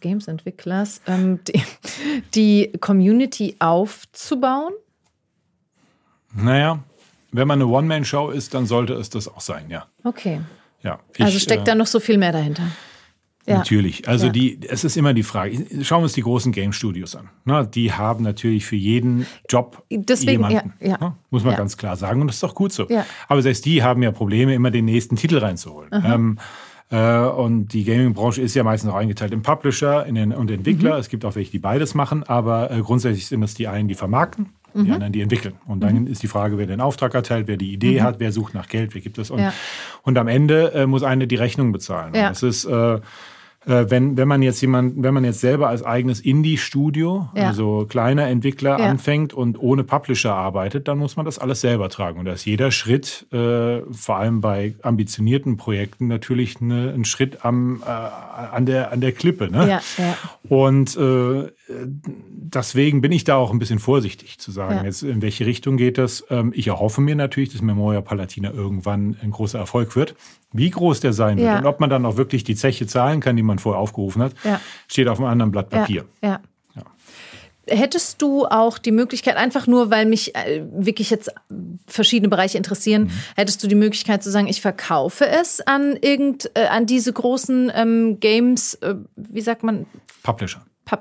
die Community aufzubauen? Naja, wenn man eine One-Man-Show ist, dann sollte es das auch sein, ja. Okay. Ja, also steckt da noch so viel mehr dahinter? Ja. Natürlich. Also es ist immer die Frage. Schauen wir uns die großen Game-Studios an. Na, die haben natürlich für jeden Job jemanden. Muss man ganz klar sagen. Und das ist doch gut so. Ja. Aber selbst die haben ja Probleme, immer den nächsten Titel reinzuholen. Und die Gaming-Branche ist ja meistens auch eingeteilt in Publisher und Entwickler. Es gibt auch welche, die beides machen. Aber grundsätzlich sind es die einen, die vermarkten, die anderen, die entwickeln. Und dann ist die Frage, wer den Auftrag erteilt, wer die Idee hat, wer sucht nach Geld, wer gibt es. Und am Ende muss einer die Rechnung bezahlen. Und das ist wenn man jetzt selber als eigenes Indie-Studio, also kleiner Entwickler anfängt und ohne Publisher arbeitet, dann muss man das alles selber tragen. Und da ist jeder Schritt, vor allem bei ambitionierten Projekten, natürlich ein Schritt an der Klippe. Ne? Ja. Und deswegen bin ich da auch ein bisschen vorsichtig zu sagen, jetzt in welche Richtung geht das. Ich erhoffe mir natürlich, dass Memoria Palatina irgendwann ein großer Erfolg wird. Wie groß der sein wird und ob man dann auch wirklich die Zeche zahlen kann, die man vorher aufgerufen hat, steht auf einem anderen Blatt Papier. Ja. Hättest du auch die Möglichkeit, einfach nur, weil mich wirklich jetzt verschiedene Bereiche interessieren, hättest du die Möglichkeit zu sagen, ich verkaufe es an diese großen Games, wie sagt man? Publisher.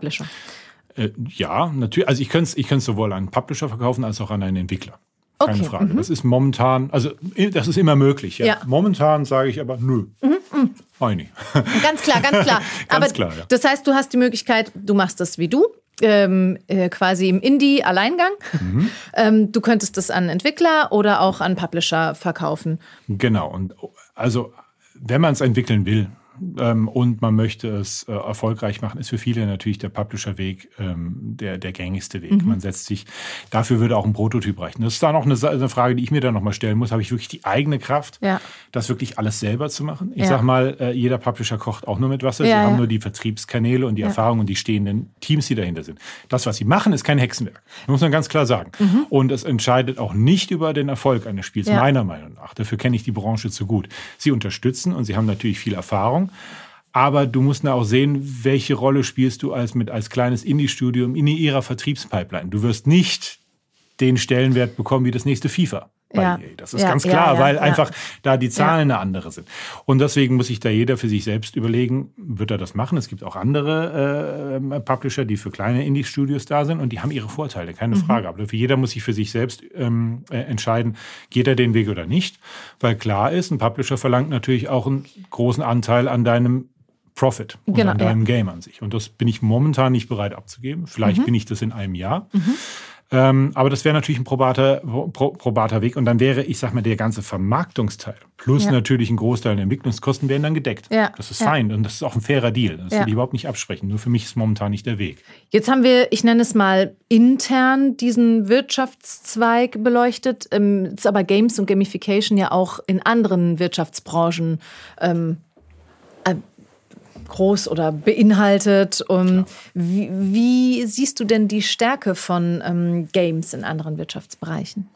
Ja, natürlich. Also ich könnte es sowohl an einen Publisher verkaufen als auch an einen Entwickler. Keine Frage. Das ist momentan, also das ist immer möglich. Ja. Momentan sage ich aber nö. Nicht. Ganz klar. Aber klar, das heißt, du hast die Möglichkeit, du machst das wie du. Quasi im Indie-Alleingang. Du könntest das an Entwickler oder auch an Publisher verkaufen. Genau. Und also, wenn man es entwickeln will, und man möchte es erfolgreich machen, ist für viele natürlich der Publisher-Weg der gängigste Weg. Man setzt sich, dafür würde auch ein Prototyp reichen. Das ist da noch eine Frage, die ich mir dann nochmal stellen muss. Habe ich wirklich die eigene Kraft, das wirklich alles selber zu machen? Ich sag mal, jeder Publisher kocht auch nur mit Wasser. Sie haben nur die Vertriebskanäle und die Erfahrung und die stehenden Teams, die dahinter sind. Das, was sie machen, ist kein Hexenwerk. Das muss man ganz klar sagen. Und es entscheidet auch nicht über den Erfolg eines Spiels, meiner Meinung nach. Dafür kenne ich die Branche zu gut. Sie unterstützen und sie haben natürlich viel Erfahrung. Aber du musst auch sehen, welche Rolle spielst du als kleines Indie-Studio in ihrer Vertriebspipeline. Du wirst nicht den Stellenwert bekommen wie das nächste FIFA bei EA. Das ist ganz klar, weil einfach da die Zahlen eine andere sind. Und deswegen muss sich da jeder für sich selbst überlegen, wird er das machen? Es gibt auch andere Publisher, die für kleine Indie-Studios da sind und die haben ihre Vorteile, keine Frage. Aber für jeder muss sich für sich selbst entscheiden, geht er den Weg oder nicht? Weil klar ist, ein Publisher verlangt natürlich auch einen großen Anteil an deinem Profit und an deinem Game an sich. Und das bin ich momentan nicht bereit abzugeben. Vielleicht bin ich das in einem Jahr. Aber das wäre natürlich ein probater Weg. Und dann wäre, ich sag mal, der ganze Vermarktungsteil plus natürlich ein Großteil der Entwicklungskosten wären dann gedeckt. Das ist fein und das ist auch ein fairer Deal. Das will ich überhaupt nicht absprechen. Nur für mich ist momentan nicht der Weg. Jetzt haben wir, ich nenne es mal intern, diesen Wirtschaftszweig beleuchtet. Ist aber Games und Gamification ja auch in anderen Wirtschaftsbranchen groß oder beinhaltet. Wie siehst du denn die Stärke von Games in anderen Wirtschaftsbereichen?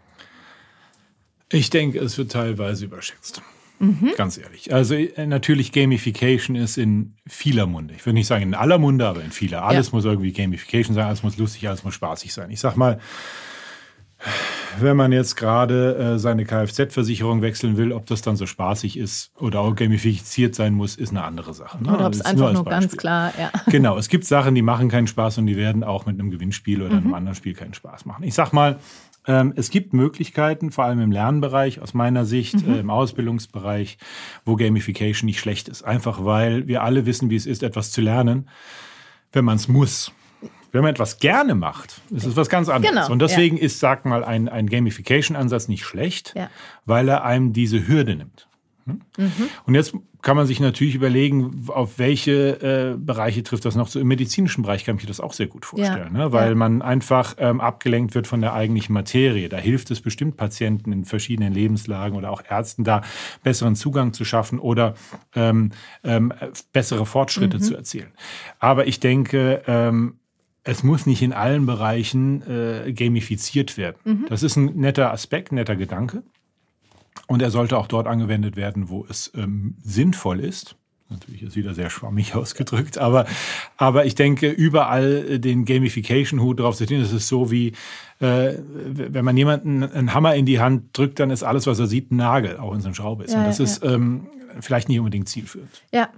Ich denke, es wird teilweise überschätzt. Ganz ehrlich. Also natürlich Gamification ist in vieler Munde. Ich würde nicht sagen in aller Munde, aber in vieler. Alles muss irgendwie Gamification sein, alles muss lustig, alles muss spaßig sein. Ich sag mal, wenn man jetzt gerade seine Kfz-Versicherung wechseln will, ob das dann so spaßig ist oder auch gamifiziert sein muss, ist eine andere Sache. Ne? Oder ob es einfach nur ganz klar, Genau, es gibt Sachen, die machen keinen Spaß und die werden auch mit einem Gewinnspiel oder einem anderen Spiel keinen Spaß machen. Ich sag mal, es gibt Möglichkeiten, vor allem im Lernbereich aus meiner Sicht, im Ausbildungsbereich, wo Gamification nicht schlecht ist. Einfach weil wir alle wissen, wie es ist, etwas zu lernen, wenn man es muss. Wenn man etwas gerne macht, ist es was ganz anderes. Genau, und deswegen ist, sag mal, ein Gamification-Ansatz nicht schlecht, weil er einem diese Hürde nimmt. Und jetzt kann man sich natürlich überlegen, auf welche Bereiche trifft das noch so. Im medizinischen Bereich kann ich mir das auch sehr gut vorstellen, ne? Weil man einfach abgelenkt wird von der eigentlichen Materie. Da hilft es bestimmt Patienten in verschiedenen Lebenslagen oder auch Ärzten da besseren Zugang zu schaffen oder bessere Fortschritte zu erzielen. Aber ich denke, es muss nicht in allen Bereichen gamifiziert werden. Das ist ein netter Aspekt, netter Gedanke. Und er sollte auch dort angewendet werden, wo es sinnvoll ist. Natürlich ist wieder sehr schwammig ausgedrückt, aber ich denke, überall den Gamification-Hut drauf zu ziehen, das ist so wie, wenn man jemanden einen Hammer in die Hand drückt, dann ist alles, was er sieht, ein Nagel, auch wenn es eine Schraube ist. Und das ist vielleicht nicht unbedingt zielführend. Ja,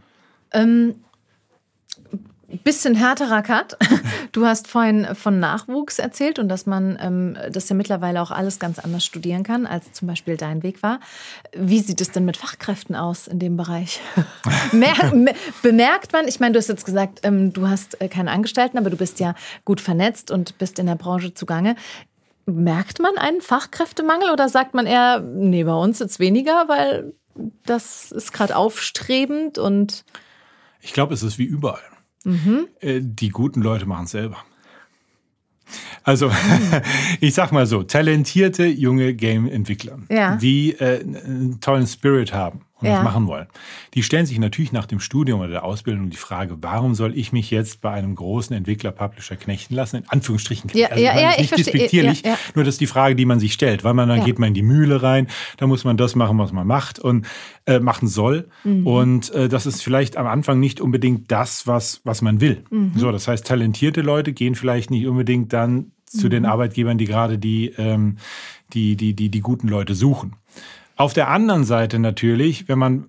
bisschen härterer Cut. Du hast vorhin von Nachwuchs erzählt und dass ja mittlerweile auch alles ganz anders studieren kann, als zum Beispiel dein Weg war. Wie sieht es denn mit Fachkräften aus in dem Bereich? Bemerkt man, ich meine, du hast jetzt gesagt, du hast keine Angestellten, aber du bist ja gut vernetzt und bist in der Branche zugange. Merkt man einen Fachkräftemangel oder sagt man eher, nee, bei uns jetzt weniger, weil das ist gerade aufstrebend und... Ich glaube, es ist wie überall. Die guten Leute machen es selber. Also, ich sag mal so, talentierte junge Game-Entwickler, die einen tollen Spirit haben und das machen wollen. Die stellen sich natürlich nach dem Studium oder der Ausbildung die Frage, warum soll ich mich jetzt bei einem großen Entwickler-Publisher knechten lassen? In Anführungsstrichen. Ich nicht despektierlich, nur das ist die Frage, die man sich stellt. Weil dann geht man in die Mühle rein, da muss man das machen, was man macht und machen soll. Und das ist vielleicht am Anfang nicht unbedingt das, was man will. So, das heißt, talentierte Leute gehen vielleicht nicht unbedingt dann zu den Arbeitgebern, die gerade die guten Leute suchen. Auf der anderen Seite natürlich, wenn man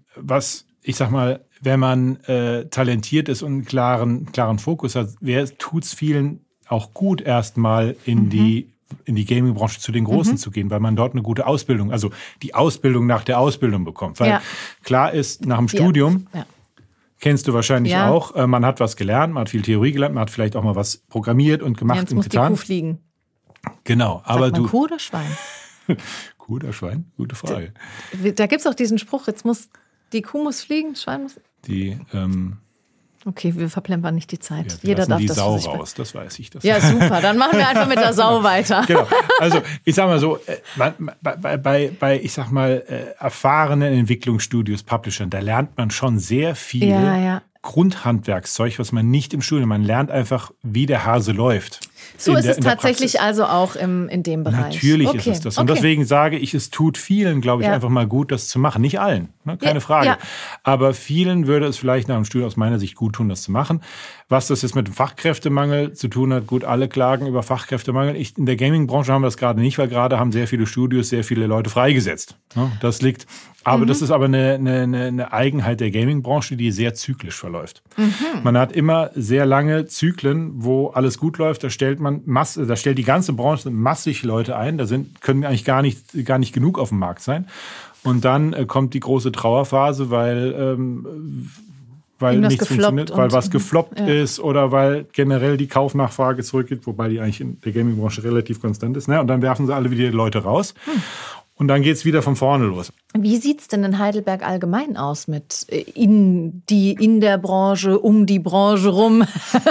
talentiert ist und einen klaren Fokus hat, tut es vielen auch gut, erstmal in die Gaming-Branche zu den Großen zu gehen, weil man dort eine gute Ausbildung, also die Ausbildung nach der Ausbildung bekommt. Weil klar ist, nach dem Studium, kennst du wahrscheinlich auch, man hat was gelernt, man hat viel Theorie gelernt, man hat vielleicht auch mal was programmiert und gemacht und getan. Jetzt muss die Kuh fliegen. Genau. Sagt man Kuh oder Schwein? Kuh oder Schwein? Gute Frage. Da gibt es auch diesen Spruch, die Kuh muss fliegen, das Schwein muss... Okay, wir verplempern nicht die Zeit. Jeder darf die das Sau für sich raus, das weiß ich. Ja, super, dann machen wir einfach mit der Sau weiter. Genau, also ich sag mal so, bei erfahrenen Entwicklungsstudios, Publishern, da lernt man schon sehr viel Grundhandwerkszeug, was man nicht im Studium, man lernt einfach, wie der Hase läuft. So ist es tatsächlich also auch in dem Bereich. Natürlich ist es das. Und deswegen sage ich, es tut vielen, glaube ich, einfach mal gut, das zu machen. Nicht allen, ne? Keine Frage. Ja. Aber vielen würde es vielleicht nach dem Studium aus meiner Sicht gut tun, das zu machen. Was das jetzt mit dem Fachkräftemangel zu tun hat, gut, alle klagen über Fachkräftemangel. In der Gaming-Branche haben wir das gerade nicht, weil gerade haben sehr viele Studios sehr viele Leute freigesetzt. Das liegt... Aber das ist aber eine Eigenheit der Gaming-Branche, die sehr zyklisch verläuft. Man hat immer sehr lange Zyklen, wo alles gut läuft. Da stellt die ganze Branche massig Leute ein. Können eigentlich gar nicht genug auf dem Markt sein. Und dann kommt die große Trauerphase, weil nichts funktioniert, weil was gefloppt ist oder weil generell die Kaufnachfrage zurückgeht, wobei die eigentlich in der Gaming-Branche relativ konstant ist. Ne? Und dann werfen sie alle wieder die Leute raus. Und dann geht es wieder von vorne los. Wie sieht es denn in Heidelberg allgemein aus mit in der Branche, um die Branche rum?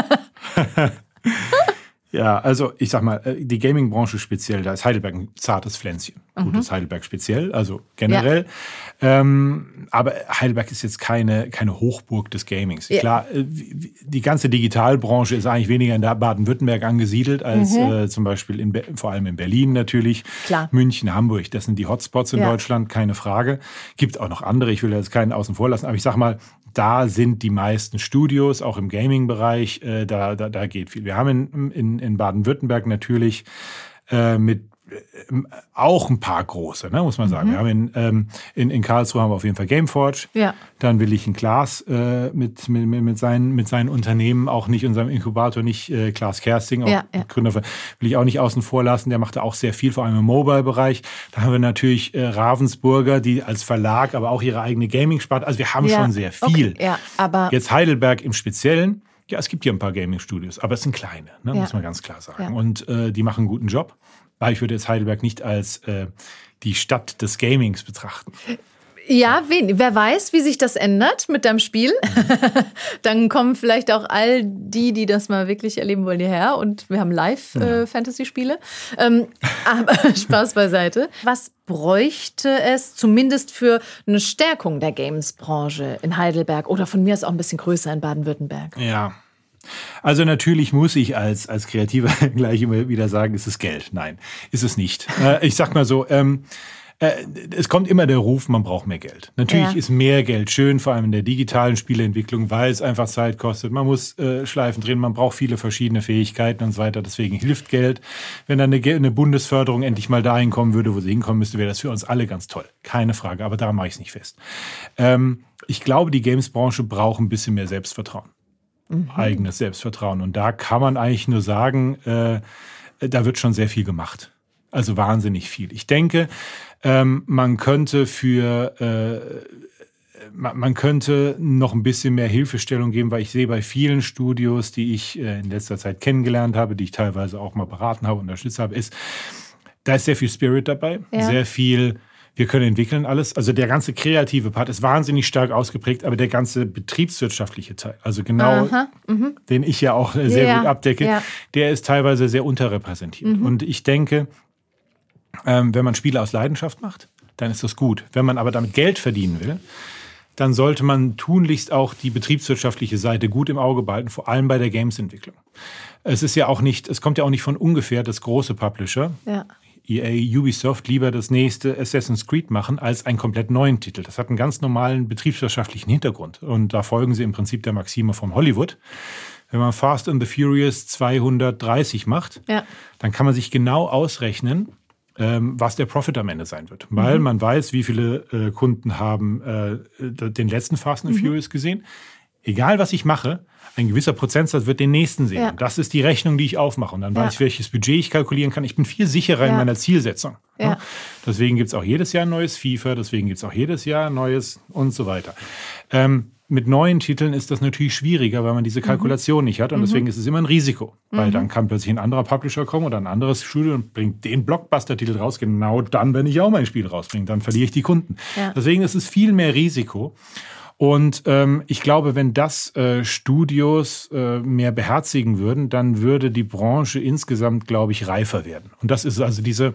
Ja, also ich sag mal, die Gaming-Branche speziell, da ist Heidelberg ein zartes Pflänzchen. Gut, ist Heidelberg speziell, also generell. Ja. Aber Heidelberg ist jetzt keine Hochburg des Gamings. Ja. Klar, die ganze Digitalbranche ist eigentlich weniger in Baden-Württemberg angesiedelt als zum Beispiel vor allem in Berlin natürlich. Klar. München, Hamburg, das sind die Hotspots in Deutschland, keine Frage. Gibt auch noch andere, ich will jetzt keinen außen vor lassen, aber ich sag mal, da sind die meisten Studios, auch im Gaming-Bereich, da geht viel. Wir haben in Baden-Württemberg natürlich auch ein paar große, ne, muss man sagen. Wir haben in Karlsruhe haben wir auf jeden Fall Gameforge. Ja. Dann will ich einen Klaas mit seinen Unternehmen, auch nicht unserem Inkubator, nicht Klaas Kersting, auch Gründer, will ich auch nicht außen vor lassen. Der macht da auch sehr viel, vor allem im Mobile-Bereich. Da haben wir natürlich Ravensburger, die als Verlag, aber auch ihre eigene Gaming-Sparte. Also wir haben schon sehr viel. Okay. Ja, aber jetzt Heidelberg im Speziellen. Ja, es gibt hier ein paar Gaming-Studios, aber es sind kleine, ne, muss man ganz klar sagen. Ja. Und die machen einen guten Job. Aber ich würde jetzt Heidelberg nicht als die Stadt des Gamings betrachten. Ja, wer weiß, wie sich das ändert mit deinem Spiel. Dann kommen vielleicht auch all die das mal wirklich erleben wollen, hierher. Und wir haben Live-Fantasy-Spiele. Aber Spaß beiseite. Was bräuchte es zumindest für eine Stärkung der Games-Branche in Heidelberg oder von mir aus auch ein bisschen größer in Baden-Württemberg? Ja. Also natürlich muss ich als Kreativer gleich immer wieder sagen, es ist Geld. Nein, ist es nicht. Ich sag mal so, es kommt immer der Ruf, man braucht mehr Geld. Natürlich ist mehr Geld schön, vor allem in der digitalen Spieleentwicklung, weil es einfach Zeit kostet. Man muss Schleifen drehen, man braucht viele verschiedene Fähigkeiten und so weiter. Deswegen hilft Geld. Wenn dann eine Bundesförderung endlich mal dahin kommen würde, wo sie hinkommen müsste, wäre das für uns alle ganz toll. Keine Frage, aber daran mache ich es nicht fest. Ich glaube, die Games-Branche braucht ein bisschen mehr Selbstvertrauen. Eigenes Selbstvertrauen. Und da kann man eigentlich nur sagen, da wird schon sehr viel gemacht. Also wahnsinnig viel. Ich denke, man könnte noch ein bisschen mehr Hilfestellung geben, weil ich sehe bei vielen Studios, die ich in letzter Zeit kennengelernt habe, die ich teilweise auch mal beraten habe, unterstützt habe, da ist sehr viel Spirit dabei, sehr viel, wir können entwickeln alles. Also der ganze kreative Part ist wahnsinnig stark ausgeprägt, aber der ganze betriebswirtschaftliche Teil, also genau, den ich ja auch sehr gut abdecke, der ist teilweise sehr unterrepräsentiert. Und ich denke, wenn man Spiele aus Leidenschaft macht, dann ist das gut. Wenn man aber damit Geld verdienen will, dann sollte man tunlichst auch die betriebswirtschaftliche Seite gut im Auge behalten, vor allem bei der Games-Entwicklung. Es kommt ja auch nicht von ungefähr, dass große Publisher, EA, Ubisoft, lieber das nächste Assassin's Creed machen, als einen komplett neuen Titel. Das hat einen ganz normalen betriebswirtschaftlichen Hintergrund. Und da folgen sie im Prinzip der Maxime von Hollywood. Wenn man Fast and the Furious 230 macht, dann kann man sich genau ausrechnen, was der Profit am Ende sein wird. Weil man weiß, wie viele Kunden haben den letzten Fast and Furious gesehen. Egal, was ich mache, ein gewisser Prozentsatz wird den nächsten sehen. Ja. Und das ist die Rechnung, die ich aufmache. Und dann weiß ich, welches Budget ich kalkulieren kann. Ich bin viel sicherer in meiner Zielsetzung. Ja. Deswegen gibt es auch jedes Jahr ein neues FIFA, deswegen gibt es auch jedes Jahr ein neues und so weiter. Mit neuen Titeln ist das natürlich schwieriger, weil man diese Kalkulation nicht hat. Und deswegen ist es immer ein Risiko. Weil dann kann plötzlich ein anderer Publisher kommen oder ein anderes Studio und bringt den Blockbuster-Titel raus. Genau dann, wenn ich auch mein Spiel rausbringe. Dann verliere ich die Kunden. Ja. Deswegen ist es viel mehr Risiko. Und ich glaube, wenn das Studios mehr beherzigen würden, dann würde die Branche insgesamt, glaube ich, reifer werden. Und das ist also dieser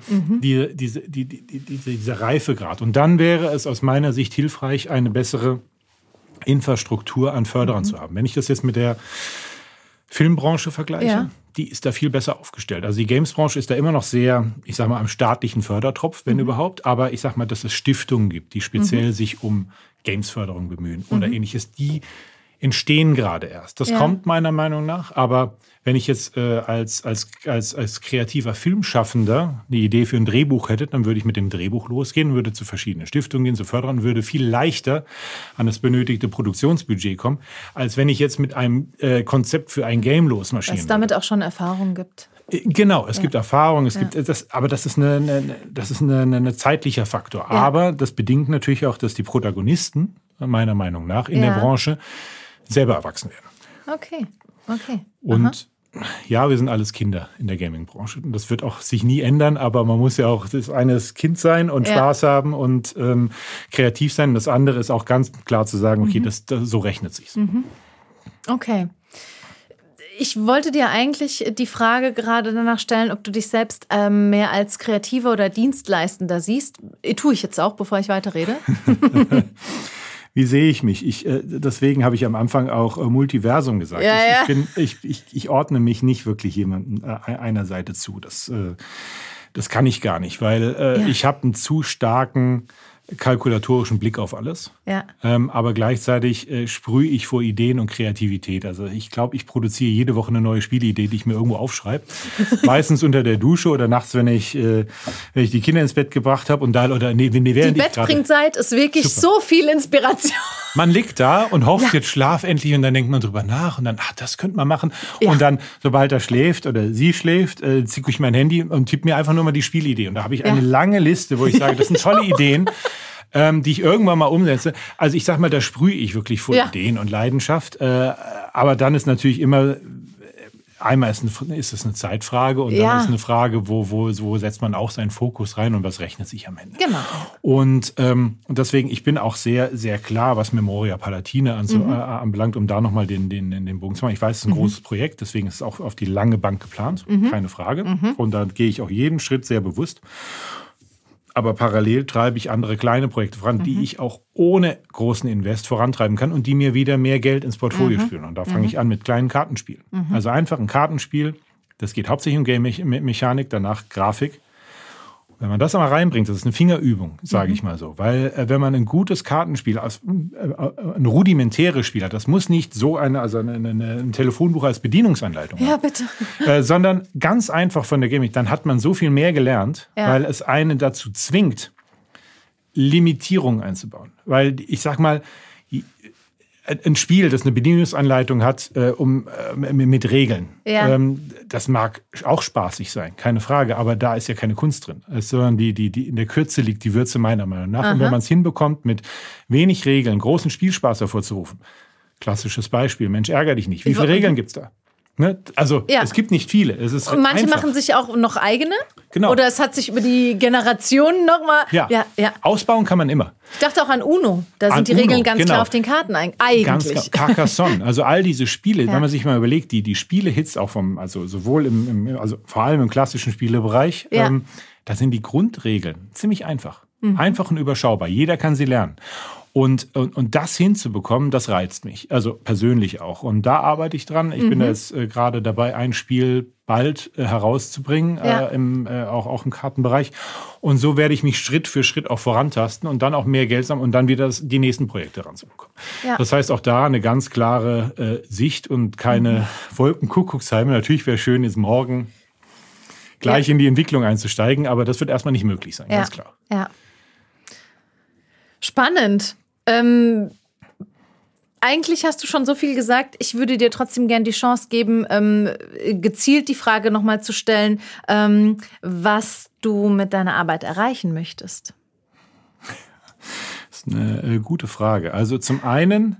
Reifegrad. Und dann wäre es aus meiner Sicht hilfreich, eine bessere Infrastruktur an Förderern zu haben. Wenn ich das jetzt mit der Filmbranche vergleiche, die ist da viel besser aufgestellt. Also die Gamesbranche ist da immer noch sehr, ich sag mal, am staatlichen Fördertropf, wenn überhaupt. Aber ich sag mal, dass es Stiftungen gibt, die speziell sich um Gamesförderung bemühen oder ähnliches. Die entstehen gerade erst. Das kommt meiner Meinung nach. Aber wenn ich jetzt als kreativer Filmschaffender eine Idee für ein Drehbuch hätte, dann würde ich mit dem Drehbuch losgehen, würde zu verschiedenen Stiftungen gehen, zu Förderern, würde viel leichter an das benötigte Produktionsbudget kommen, als wenn ich jetzt mit einem Konzept für ein Game losmarschieren würde. Dass es damit auch schon Erfahrung gibt. Genau, es gibt Erfahrung, aber das ist ein zeitlicher Faktor. Ja. Aber das bedingt natürlich auch, dass die Protagonisten, meiner Meinung nach, in der Branche selber erwachsen werden. Okay. Und wir sind alles Kinder in der Gaming-Branche. Und das wird auch sich nie ändern, aber man muss ja auch das eine ist Kind sein und Spaß haben und kreativ sein. Und das andere ist auch ganz klar zu sagen, okay, so rechnet sich's. Okay. Ich wollte dir eigentlich die Frage gerade danach stellen, ob du dich selbst mehr als Kreativer oder Dienstleistender siehst. Tue ich jetzt auch, bevor ich weiterrede. Wie sehe ich mich? Deswegen habe ich am Anfang auch Multiversum gesagt. Ich ordne mich nicht wirklich jemandem einer Seite zu. Das kann ich gar nicht, weil ich habe einen zu starken kalkulatorischen Blick auf alles. Ja. Aber gleichzeitig sprühe ich vor Ideen und Kreativität. Also ich glaube, ich produziere jede Woche eine neue Spielidee, die ich mir irgendwo aufschreibe. Meistens unter der Dusche oder nachts, wenn ich die Kinder ins Bett gebracht habe. Und während die Bettbringzeit ist wirklich so viel Inspiration. Man liegt da und hofft, jetzt schlaf endlich. Und dann denkt man drüber nach. Und dann, das könnte man machen. Ja. Und dann, sobald er schläft oder sie schläft, ziehe ich mein Handy und tippe mir einfach nur mal die Spielidee. Und da habe ich eine lange Liste, wo ich sage, das sind tolle Ideen. Die ich irgendwann mal umsetze. Also ich sag mal, da sprühe ich wirklich vor Ideen und Leidenschaft. Aber dann ist natürlich immer, einmal ist es eine Zeitfrage und dann ist eine Frage, wo setzt man auch seinen Fokus rein und was rechnet sich am Ende. Genau. Und deswegen, ich bin auch sehr, sehr klar, was Memoria Palatina anbelangt, um da nochmal den Bogen zu machen. Ich weiß, es ist ein großes Projekt, deswegen ist es auch auf die lange Bank geplant, keine Frage. Und da gehe ich auch jeden Schritt sehr bewusst. aber parallel treibe ich andere kleine Projekte voran, die ich auch ohne großen Invest vorantreiben kann und die mir wieder mehr Geld ins Portfolio spülen. Und da fange ich an mit kleinen Kartenspielen. Also einfach ein Kartenspiel, das geht hauptsächlich um Game-Mechanik, danach Grafik. Wenn man das einmal reinbringt, das ist eine Fingerübung, sage ich mal so. Weil wenn man ein gutes Kartenspiel, ein rudimentäres Spiel hat, das muss nicht so ein Telefonbuch als Bedienungsanleitung haben. Ja, bitte. Sondern ganz einfach von der Gaming, dann hat man so viel mehr gelernt, weil es einen dazu zwingt, Limitierungen einzubauen. Weil ich sag mal, ein Spiel, das eine Bedienungsanleitung hat, mit Regeln. Ja. Das mag auch spaßig sein, keine Frage, aber da ist ja keine Kunst drin. Sondern in der Kürze liegt die Würze meiner Meinung nach. Aha. Und wenn man es hinbekommt, mit wenig Regeln großen Spielspaß hervorzurufen, klassisches Beispiel, Mensch, ärger dich nicht. Wie viele Regeln gibt's da? Ne? Also es gibt nicht viele. Es ist und manche einfach. machen sich auch noch eigene? Genau. Oder es hat sich über die Generationen nochmal... Ja. Ausbauen kann man immer. Ich dachte auch an Uno. Da sind die Regeln ganz klar auf den Karten eigentlich. Ganz klar. Carcassonne. Also all diese Spiele, wenn man sich mal überlegt, die Spiele-Hits auch also sowohl also vor allem im klassischen Spielebereich, da sind die Grundregeln ziemlich einfach. Einfach und überschaubar. Jeder kann sie lernen. Und das hinzubekommen, das reizt mich. Also persönlich auch. Und da arbeite ich dran. Ich bin da jetzt gerade dabei, ein Spiel bald herauszubringen, auch im Kartenbereich. Und so werde ich mich Schritt für Schritt auch vorantasten und dann auch mehr Geld sammeln und dann wieder die nächsten Projekte ranzubekommen. Ja. Das heißt auch da eine ganz klare Sicht und keine Wolkenkuckucksheime. Natürlich wäre schön, jetzt morgen gleich in die Entwicklung einzusteigen, aber das wird erstmal nicht möglich sein, ganz klar. Ja. Spannend. Eigentlich hast du schon so viel gesagt. Ich würde dir trotzdem gerne die Chance geben, gezielt die Frage nochmal zu stellen, was du mit deiner Arbeit erreichen möchtest. Das ist eine gute Frage. Also zum einen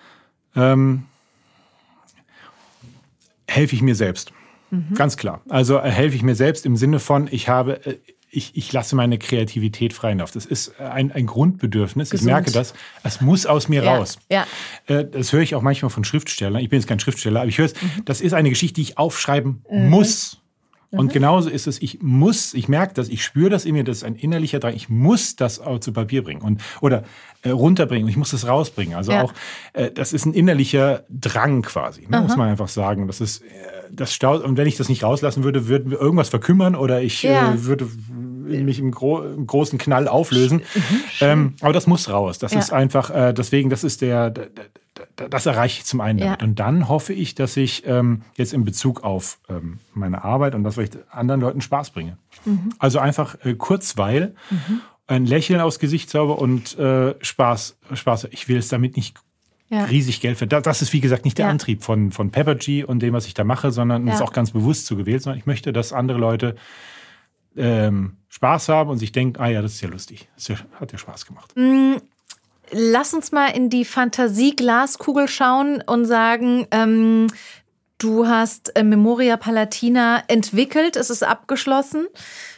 helfe ich mir selbst. Ganz klar. Also helfe ich mir selbst im Sinne von, ich lasse meine Kreativität freien Lauf. Das ist ein Grundbedürfnis. Gesund. Ich merke das. Es muss aus mir raus. Ja. Das höre ich auch manchmal von Schriftstellern. Ich bin jetzt kein Schriftsteller, aber ich höre es. Das ist eine Geschichte, die ich aufschreiben muss. Und genauso ist es, ich merke das, ich spüre das in mir, das ist ein innerlicher Drang, ich muss das auch zu Papier bringen oder runterbringen, ich muss das rausbringen. Also auch, das ist ein innerlicher Drang quasi, ne, muss man einfach sagen. Das ist, das staut, und wenn ich das nicht rauslassen würde, würde irgendwas verkümmern oder ich würde mich im großen Knall auflösen. Aber das muss raus. Das ist einfach, deswegen, das ist das erreiche ich zum einen damit. Und dann hoffe ich, dass ich jetzt in Bezug auf meine Arbeit und das, was ich anderen Leuten Spaß bringe. Also einfach Kurzweil, ein Lächeln aufs Gesicht zauber und Spaß. Ich will es damit nicht riesig Geld verdienen. Das ist, wie gesagt, nicht der Antrieb von Peppergy und dem, was ich da mache, sondern ist auch ganz bewusst so gewählt, sondern ich möchte, dass andere Leute Spaß haben und sich denken, das ist ja lustig. Das hat ja Spaß gemacht. Lass uns mal in die Fantasie-Glaskugel schauen und sagen, du hast Memoria Palatina entwickelt, es ist abgeschlossen.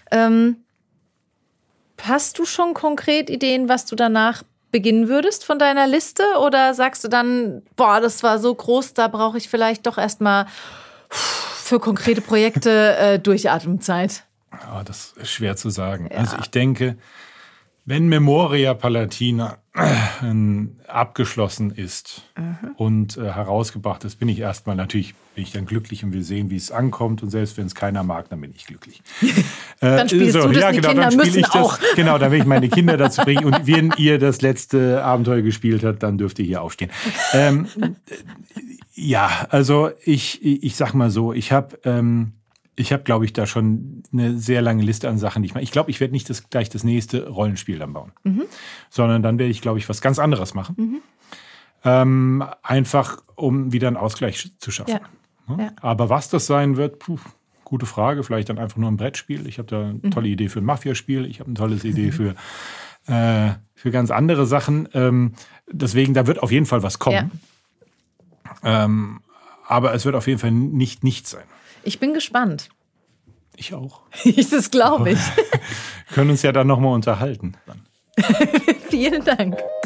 Hast du schon konkret Ideen, was du danach beginnen würdest von deiner Liste? Oder sagst du dann, das war so groß, da brauche ich vielleicht doch erstmal für konkrete Projekte Durchatmenzeit? Das ist schwer zu sagen. Ja. Also ich denke, wenn Memoria Palatina abgeschlossen ist und herausgebracht ist, bin ich dann glücklich und wir sehen, wie es ankommt. Und selbst wenn es keiner mag, dann bin ich glücklich. Dann spielst du das, die Kinder müssen auch. Genau, dann will ich meine Kinder dazu bringen. Und wenn ihr das letzte Abenteuer gespielt habt, dann dürft ihr hier aufstehen. Also ich sag mal so, ich habe, glaube ich, da schon eine sehr lange Liste an Sachen, die ich mache. Ich glaube, ich werde nicht gleich das nächste Rollenspiel dann bauen, sondern dann werde ich, glaube ich, was ganz anderes machen. Einfach, um wieder einen Ausgleich zu schaffen. Ja. Aber was das sein wird, gute Frage. Vielleicht dann einfach nur ein Brettspiel. Ich habe da eine tolle Idee für ein Mafia-Spiel. Ich habe eine tolle Idee für ganz andere Sachen. Deswegen, da wird auf jeden Können was kommen. Ja. Aber es wird auf jeden Fall nicht nichts sein. Ich bin gespannt. Ich auch. Das glaube ich. Können uns ja dann nochmal unterhalten. Vielen Dank.